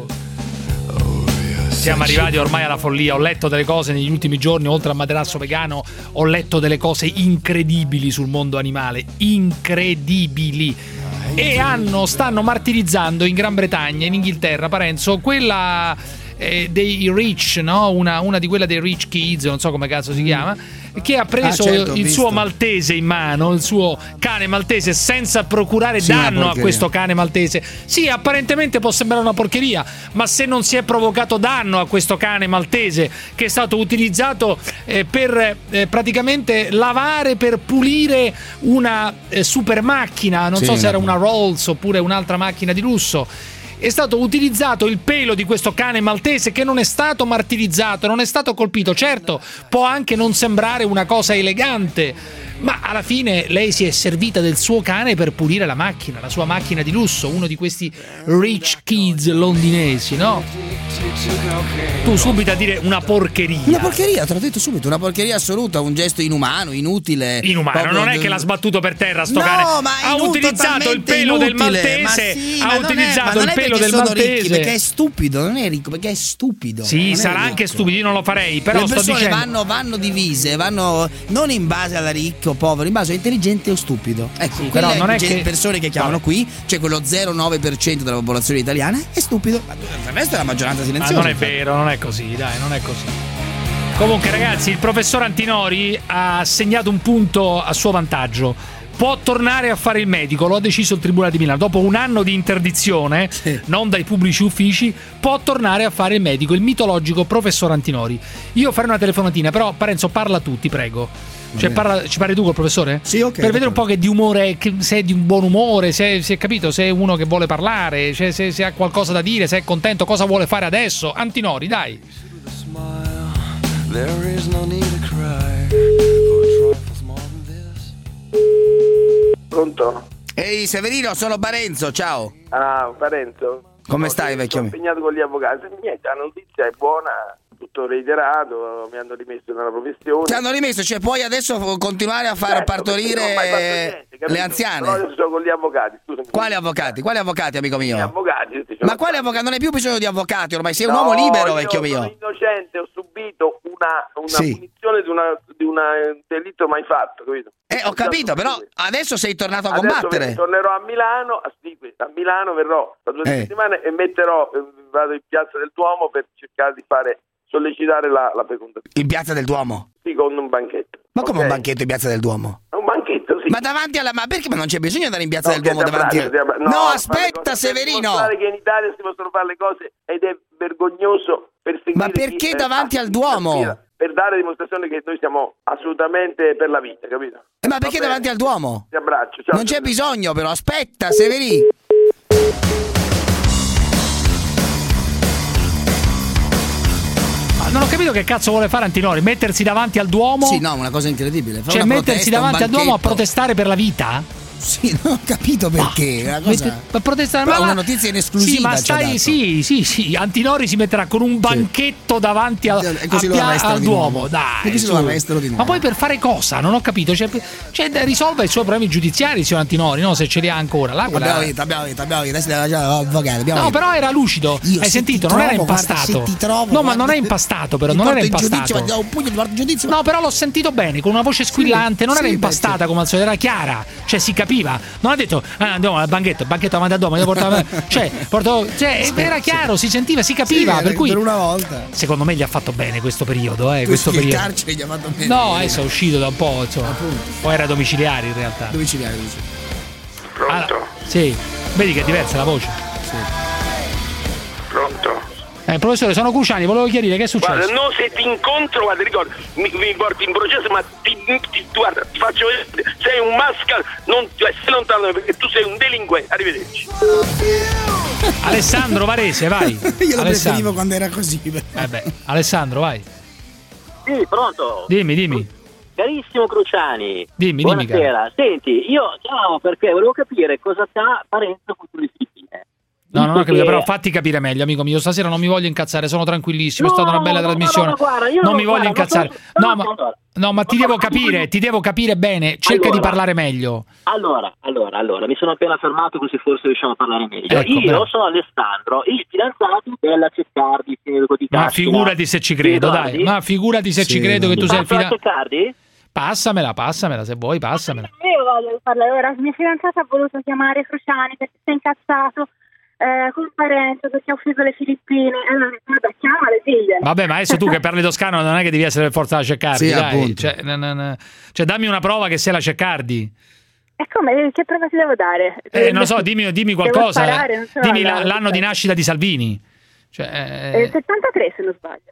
Speaker 6: Siamo arrivati ormai alla follia. Ho letto delle cose negli ultimi giorni, oltre al materasso vegano ho letto delle cose incredibili sul mondo animale, incredibili. E stanno martirizzando in Gran Bretagna, in Inghilterra, Parenzo, quella dei Rich, no? Una di quelle dei Rich Kids, non so come cazzo si chiama, che ha preso il suo maltese in mano, il suo cane maltese, senza procurare danno a questo cane maltese. Sì, apparentemente può sembrare una porcheria, ma se non si è provocato danno a questo cane maltese, che è stato utilizzato per praticamente lavare, per pulire una super macchina, non so se era una Rolls oppure un'altra macchina di lusso, è stato utilizzato il pelo di questo cane maltese, che non è stato martirizzato, non è stato colpito. Certo, può anche non sembrare una cosa elegante, ma alla fine lei si è servita del suo cane per pulire la macchina, la sua macchina di lusso, uno di questi Rich Kids londinesi, no? Tu subito a dire una porcheria.
Speaker 2: Una porcheria, te l'ho detto subito, una porcheria assoluta, un gesto inumano, inutile.
Speaker 6: Inumano, non è che l'ha sbattuto per terra sto cane.
Speaker 2: Ma
Speaker 6: ha utilizzato il pelo del maltese, ha utilizzato il pelo del maltese.
Speaker 2: Ricchi, perché è stupido, non è ricco, perché è stupido.
Speaker 6: Sì, sarà anche stupido, io non lo farei, però
Speaker 2: le
Speaker 6: sto dicendo
Speaker 2: vanno divise, vanno non in base alla ricco o povero, in base a intelligente o stupido. Ecco, sì, però non è che persone che chiamano qui, cioè quello 0,9% della popolazione italiana è stupido. Ma il resto è la maggioranza silenziosa.
Speaker 6: Non è vero, non è così, dai, non è così. Comunque ragazzi, il professor Antinori ha segnato un punto a suo vantaggio, può tornare a fare il medico, lo ha deciso il Tribunale di Milano. Dopo un anno di interdizione, non dai pubblici uffici, può tornare a fare il medico, il mitologico professor Antinori. Io farei una telefonatina, però Parenzo, parla tu, ti prego. Cioè, ci parli tu col professore?
Speaker 2: Sì, ok.
Speaker 6: Per vedere un po' che di umore, se è di un buon umore, se è capito, se è uno che vuole parlare, cioè se ha qualcosa da dire, se è contento, cosa vuole fare adesso. Antinori, dai.
Speaker 21: Pronto?
Speaker 2: Ehi Severino, sono Parenzo, ciao.
Speaker 21: Ah, Parenzo.
Speaker 2: Come stai, vecchio?
Speaker 21: Sono impegnato con gli avvocati. Niente, la notizia è buona, tutto reiterato, mi hanno rimesso nella professione.
Speaker 2: Ti hanno rimesso, cioè puoi adesso continuare a far partorire le anziane?
Speaker 21: Però adesso sono con gli avvocati, scusami.
Speaker 2: Quali avvocati? Quali avvocati, amico mio?
Speaker 21: Gli avvocati.
Speaker 2: Ma quali avvocati? Non hai più bisogno di avvocati, ormai sei un uomo libero, vecchio mio.
Speaker 21: Sono innocente, ho subito una punizione di un delitto mai fatto, capito?
Speaker 2: Ho capito, però adesso sei tornato a combattere.
Speaker 21: Adesso tornerò a Milano, a Milano verrò da 2 settimane e vado in Piazza del Duomo per cercare di sollecitare la fecondazione.
Speaker 2: In Piazza del Duomo?
Speaker 21: Sì, con un banchetto.
Speaker 2: Ma come un banchetto in Piazza del Duomo?
Speaker 21: Un banchetto, sì.
Speaker 2: Ma davanti alla... Ma perché non c'è bisogno di andare in Piazza del Duomo davanti a... No, aspetta, Severino!
Speaker 21: Per che in Italia si possono fare le cose ed è vergognoso perseguire...
Speaker 2: Ma perché davanti al Duomo?
Speaker 21: Per dare dimostrazione che noi siamo assolutamente per la vita, capito?
Speaker 2: Ma perché davanti al Duomo?
Speaker 21: Ti abbraccio, ciao.
Speaker 2: Non c'è bisogno, però, aspetta, Severino!
Speaker 6: Non ho capito che cazzo vuole fare Antinori, mettersi davanti al Duomo?
Speaker 2: Sì, no, una cosa incredibile.
Speaker 6: Cioè mettersi davanti al Duomo a protestare per la vita?
Speaker 2: Sì, non ho capito perché. Una cosa...
Speaker 6: protestare,
Speaker 2: una notizia in esclusiva.
Speaker 6: Sì, Antinori si metterà con un banchetto davanti al Duomo. Dai, ma poi per fare cosa? Non ho capito. Cioè, risolva i suoi problemi giudiziari, signor Antinori, no? Se ce li ha ancora.
Speaker 2: Abbiamo detto.
Speaker 6: No, però era lucido. Hai sentito? Non era impastato. No, ma non è impastato, però. Non era impastato. No, però l'ho sentito bene, con una voce squillante. Non era impastata come al solito, era chiara. Cioè, si capiva. Non ha detto andiamo al banchetto davanti al Duomo, era chiaro, si sentiva, si capiva, per cui
Speaker 2: per una volta
Speaker 6: secondo me gli ha fatto bene questo periodo,
Speaker 2: questo periodo. Il carcere gli ha fatto bene.
Speaker 6: No, adesso è uscito da un po', insomma. Poi era domiciliare in realtà.
Speaker 2: Domiciliare, dice.
Speaker 21: Pronto?
Speaker 6: Sì, vedi che è diversa la voce. Sì.
Speaker 21: Pronto?
Speaker 6: Professore, sono Cruciani, volevo chiarire che è successo.
Speaker 21: Guarda, no, se ti incontro, guarda, ricordo, mi porti in processo, ma guarda, ti faccio vedere, sei un mascal, stai lontano perché tu sei un delinquente. Arrivederci.
Speaker 6: Alessandro Varese, vai.
Speaker 2: Io lo preferivo quando era così.
Speaker 6: Alessandro, vai.
Speaker 1: Sì, pronto.
Speaker 6: Dimmi.
Speaker 1: Carissimo Cruciani.
Speaker 6: Dimmi.
Speaker 1: Buonasera. Senti, io ciao, perché volevo capire cosa c'ha Parenzo contro le Filippine.
Speaker 6: No, non ho capito, però fatti capire meglio, amico mio. Stasera non mi voglio incazzare, sono tranquillissimo, è stata una bella trasmissione. Non mi voglio incazzare. No, ma ti devo capire bene. Cerca di parlare meglio.
Speaker 1: Allora, mi sono appena fermato così forse riusciamo a parlare meglio. Io sono Alessandro, il fidanzato della Ceccardi, sindaco di Cascina.
Speaker 6: Ma figurati se ci credo, dai. Ma figurati se ci credo che tu sei il fidanzato.
Speaker 1: Ceccardi?
Speaker 6: Passamela se vuoi, passamela.
Speaker 3: Io voglio parlare ora. Mia fidanzata ha voluto chiamare Cruciani perché si è incazzato con Parenzo perché ha offeso le Filippine. Allora, chiama le figlie.
Speaker 6: Vabbè, ma adesso tu che parli toscano non è che devi essere per forza la Ceccardi, dai. Cioè, dammi una prova che sei la Ceccardi.
Speaker 3: E come? Che prova ti devo dare?
Speaker 6: Non so, dimmi qualcosa. Dimmi l'anno di nascita di Salvini.
Speaker 3: Cioè, 73 se non sbaglio.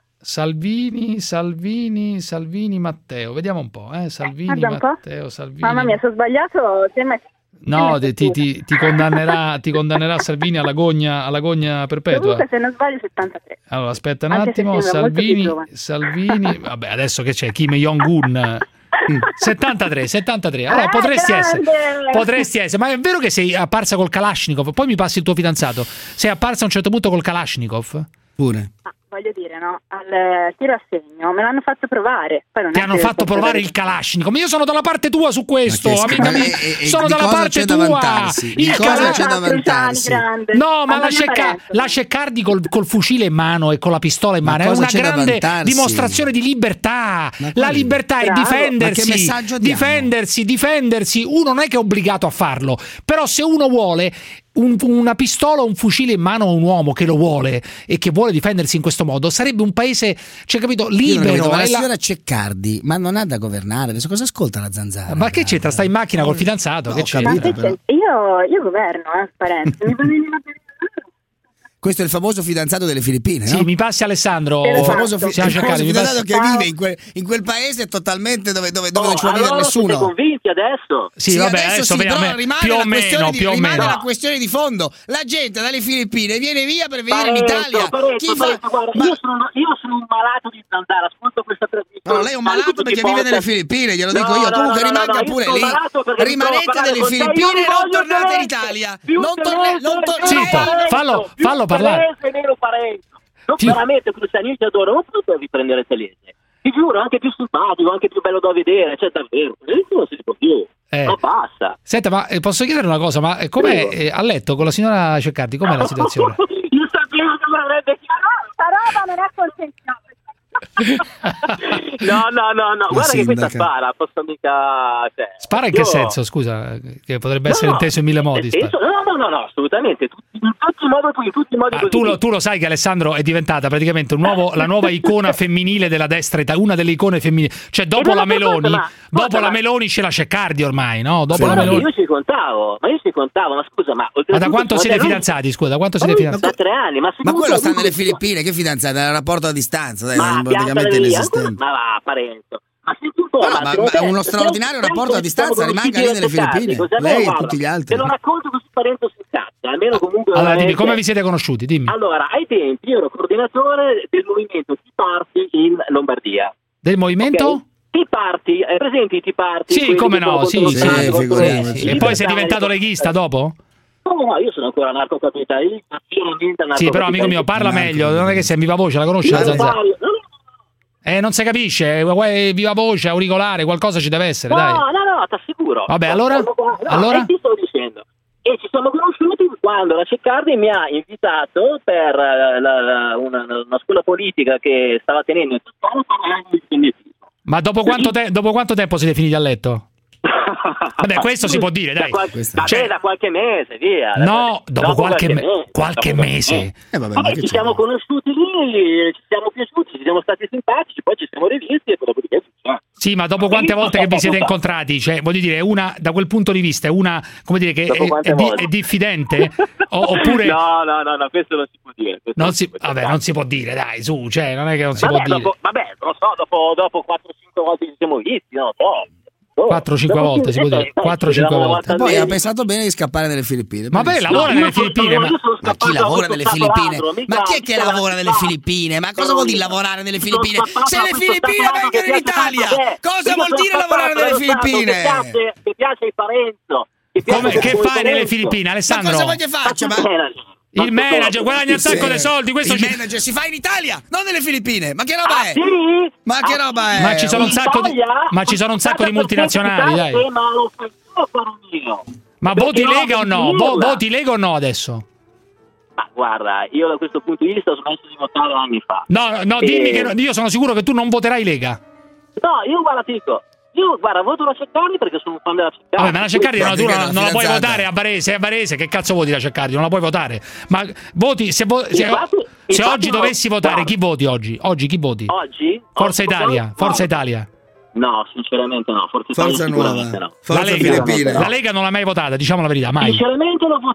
Speaker 6: Salvini Matteo, vediamo un po', Salvini Matteo, Salvini.
Speaker 3: Mamma mia, sono sbagliato.
Speaker 6: No, ti condannerà Salvini all'agonia perpetua.
Speaker 3: Comunque se non sbaglio 73.
Speaker 6: Allora aspetta un attimo, Salvini, vabbè, adesso che c'è Kim Jong-un. 73. Allora potresti essere, ma è vero che sei apparsa col Kalashnikov? Poi mi passi il tuo fidanzato. Sei apparsa a un certo punto col Kalashnikov?
Speaker 2: Pure.
Speaker 3: Voglio dire, no? Al tiro a segno me l'hanno fatto provare.
Speaker 6: Ti hanno fatto provare il Kalashnikov. Ma io sono dalla parte tua su questo, amica mia. Sono dalla parte tua.
Speaker 2: Il cosa c'è da vantarsi?
Speaker 6: No, ma la Ceccardi col fucile in mano e con la pistola in mano è una grande dimostrazione di libertà. La libertà è difendersi. Difendersi. Uno non è che è obbligato a farlo, però se uno vuole una pistola o un fucile in mano a un uomo che lo vuole e che vuole difendersi in questo modo, sarebbe un paese, cioè, capito, libero.
Speaker 2: Ma la signora Ceccardi, ma non ha da governare, adesso cosa ascolta la Zanzara?
Speaker 6: Ma che c'entra? Sta in macchina col fidanzato?
Speaker 2: No,
Speaker 6: che c'entra?
Speaker 3: Io governo, Parenzo. Mi
Speaker 2: Questo è il famoso fidanzato delle Filippine, no?
Speaker 6: Sì, mi passi Alessandro.
Speaker 2: Il famoso fidanzato che vive in quel paese totalmente dove non ci vuole vivere nessuno.
Speaker 1: Siete convinti adesso?
Speaker 6: Sì, vabbè, adesso
Speaker 2: però rimane
Speaker 6: più o meno.
Speaker 2: La questione di fondo. La gente dalle Filippine viene via per venire in Italia.
Speaker 1: Guarda, io sono un malato di Zanzara, ascolto questa trasmissione.
Speaker 2: No, lei è un malato perché vive nelle Filippine, glielo dico io. Comunque rimanga pure lì. Rimanete nelle Filippine e non tornate in Italia.
Speaker 6: Zitto, fallo parlare.
Speaker 1: Non veramente, Cruciani, ti adoro, non potevi prendere Telese. Ti giuro, anche più simpatico, anche più bello da vedere, cioè davvero. Non si può più. Ma basta.
Speaker 6: Senta, ma posso chiedere una cosa? Ma com'è a letto con la signora Ceccardi? Com'è la situazione?
Speaker 1: Io sapevo che mi avrebbe
Speaker 3: sta roba non è consentita.
Speaker 1: No, guarda che questa spara, posso mica.
Speaker 6: Spara in che senso, scusa? Che potrebbe essere inteso in mille modi.
Speaker 1: No, assolutamente. In tutti i modi.
Speaker 6: Tu lo sai che Alessandro è diventata praticamente la nuova icona femminile della destra, una delle icone femminili. Cioè, dopo la Meloni c'è la Ceccardi ormai, no? Dopo la Meloni.
Speaker 1: Io ci contavo, ma scusa, ma
Speaker 6: da quanto siete fidanzati? Scusa, da quanto siete fidanzati?
Speaker 1: Da 3 anni, ma
Speaker 2: quello sta nelle Filippine, che fidanzata? È un rapporto a distanza, dai, praticamente inesistente.
Speaker 1: Ma va, Parenzo. Ma
Speaker 2: uno straordinario rapporto a distanza, rimanga lì nelle Filippine. Lei e tutti gli altri.
Speaker 1: Te lo racconto così Parenzo si incazza, almeno comunque.
Speaker 6: Allora, dimmi, come vi siete conosciuti? Dimmi.
Speaker 1: Allora, ai tempi io ero coordinatore del movimento Tea Party in Lombardia.
Speaker 6: Del movimento?
Speaker 1: Okay? Tea Party, è presente i Tea Party?
Speaker 6: Sì, come no, sì. E poi sei diventato leghista dopo?
Speaker 1: No, io sono ancora anarcocapitalista.
Speaker 6: Sì, però amico mio, parla meglio, non è che sei viva voce, la conosci la Zanzara? Non si capisce, viva voce, auricolare, qualcosa ci deve essere, dai.
Speaker 1: No, t'assicuro.
Speaker 6: Vabbè, allora?
Speaker 1: Ti sto dicendo. E ci siamo conosciuti quando la Ceccardi mi ha invitato per una scuola politica che stava tenendo in Toscana.
Speaker 6: Ma dopo quanto tempo siete finiti a letto? Vabbè, questo si può dire, dai.
Speaker 1: Da qualche mese, via.
Speaker 6: No, dopo qualche mese.
Speaker 1: Ci siamo conosciuti lì, ci siamo piaciuti, ci siamo stati simpatici, poi ci siamo rivisti e dopodiché
Speaker 6: sì, ma dopo quante volte che vi siete incontrati? Cioè, voglio dire, una da quel punto di vista è una, come dire, che è diffidente? Oppure
Speaker 1: no, questo non si può dire.
Speaker 6: Non si può dire, dai, su, cioè, non è che non si può dire.
Speaker 1: Vabbè, non so, dopo 4-5 volte ci siamo visti, non lo so.
Speaker 6: 4-5 volte si può dire, 4-5 volte.
Speaker 2: Poi ha pensato bene di scappare nelle Filippine.
Speaker 6: Ma beh, lavora nelle Filippine.
Speaker 2: Ma chi lavora nelle Filippine? Ma chi è che lavora nelle Filippine? Ma cosa vuol dire lavorare nelle Filippine? Se le Filippine vengono in Italia, cosa vuol dire lavorare nelle Filippine?
Speaker 1: Ti piace il Parenzo?
Speaker 6: Che fai nelle Filippine, Alessandro?
Speaker 2: Ma cosa vuoi che faccia?
Speaker 6: Il manager guadagna un sacco di soldi. Il
Speaker 2: manager si fa in Italia, non nelle Filippine. Ma che roba è?
Speaker 1: Sì?
Speaker 2: Ma che roba è?
Speaker 6: Ma ci sono un sacco di multinazionali, dai. Ma voti Lega o no? Voti Lega o no adesso?
Speaker 1: Ma guarda, io da questo punto di vista ho smesso di votare anni fa.
Speaker 6: No, dimmi che io sono sicuro che tu non voterai Lega.
Speaker 1: No, io guarda, ti dico. Io voto la Ceccardi perché sono un fan della Ceccardi.
Speaker 6: Vabbè, ma la Ceccardi non la puoi votare a Varese, che cazzo voti la Ceccardi? Non la puoi votare. Ma voti se oggi dovessi votare, chi voti oggi? Oggi chi voti?
Speaker 1: Oggi?
Speaker 6: Forza Italia.
Speaker 1: No, sinceramente no.
Speaker 2: Forza Nuova.
Speaker 1: No.
Speaker 2: Forza Filippine.
Speaker 6: La Lega non l'ha mai votata, diciamo la verità, mai.
Speaker 1: Sinceramente l'ho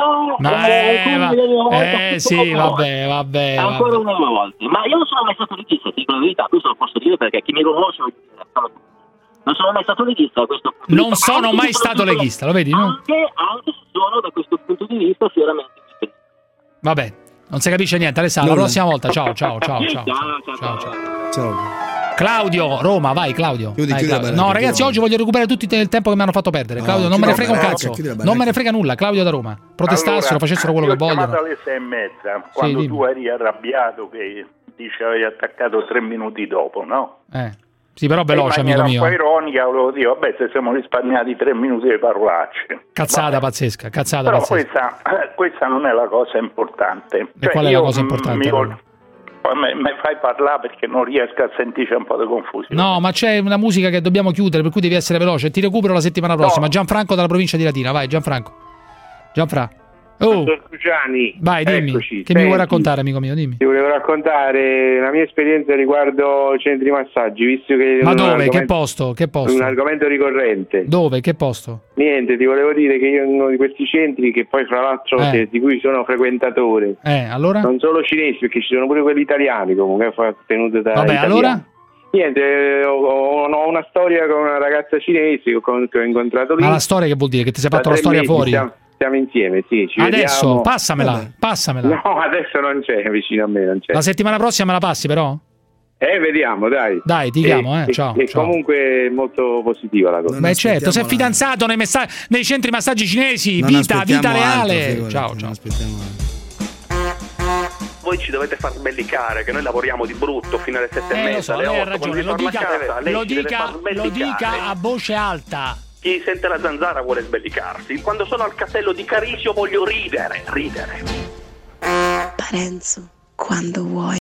Speaker 1: votata.
Speaker 6: Sì, vabbè.
Speaker 1: Ancora una volta. Ma io non sono mai stato leghista, ti dico la verità, questo lo posso dire perché chi mi conosce non sono mai stato leghista da questo punto di vista.
Speaker 6: Non sono mai stato leghista, lo vedi, no?
Speaker 1: Anche se sono da questo punto di vista fieramente indipendente.
Speaker 6: Vabbè, non si capisce niente, Alessandro, la prossima volta, ciao. Claudio, Roma, vai Claudio. No, ragazzi, oggi voglio recuperare tutto il tempo che mi hanno fatto perdere. Claudio, non me ne frega un cazzo. Non me ne frega nulla, Claudio da Roma. Protestassero, facessero quello che vogliono.
Speaker 10: Ho chiamato alle 6:30, quando tu eri arrabbiato che dici avevi attaccato 3 minuti dopo, no?
Speaker 6: Sì, però veloce, amico mio.
Speaker 10: Un po' ironica, volevo dire, vabbè, se siamo risparmiati 3 minuti di parolacce.
Speaker 6: Cazzata pazzesca.
Speaker 10: Però questa non è la cosa importante.
Speaker 6: E qual è la cosa importante?
Speaker 10: Mi fai parlare perché non riesco a sentire un po' di confusione.
Speaker 6: No, ma c'è una musica che dobbiamo chiudere, per cui devi essere veloce. Ti recupero la settimana prossima. Gianfranco dalla provincia di Latina, vai Gianfranco.
Speaker 4: Dottor Cruciani,
Speaker 6: vai, dimmi.
Speaker 4: Eccoci.
Speaker 6: Che mi vuoi raccontare, amico mio? Dimmi.
Speaker 4: Ti volevo raccontare la mia esperienza riguardo centri massaggi, visto che...
Speaker 6: Ma dove? Che posto? Che posto?
Speaker 4: Un argomento ricorrente.
Speaker 6: Dove? Che posto?
Speaker 4: Niente, ti volevo dire che io in uno di questi centri, che poi fra l'altro di cui sono frequentatore,
Speaker 6: allora?
Speaker 4: Non solo cinesi, perché ci sono pure quelli italiani comunque, tenuti da
Speaker 6: Vabbè,
Speaker 4: italiani.
Speaker 6: allora?
Speaker 4: Niente, ho una storia con una ragazza cinese che ho incontrato lì.
Speaker 6: Ma la storia che vuol dire? Che ti sei fatto la storia fuori?
Speaker 4: Stiamo insieme, sì.
Speaker 6: Adesso,
Speaker 4: vediamo.
Speaker 6: passamela.
Speaker 4: No, adesso non c'è, vicino a me non c'è.
Speaker 6: La settimana prossima me la passi però?
Speaker 4: Vediamo, dai.
Speaker 6: Dai, ti chiamo, ciao.
Speaker 4: E comunque è molto positiva la cosa.
Speaker 6: Beh, certo, sei fidanzato nei centri massaggi cinesi, vita reale. Altro, ciao.
Speaker 7: Voi ci dovete far sbellicare, che noi lavoriamo di brutto fino alle 7:30, alle 8.
Speaker 6: Hai ragione, lo dica a voce alta.
Speaker 7: Chi sente la zanzara vuole sbellicarsi. Quando sono al castello di Carisio voglio ridere.
Speaker 17: Parenzo, quando vuoi.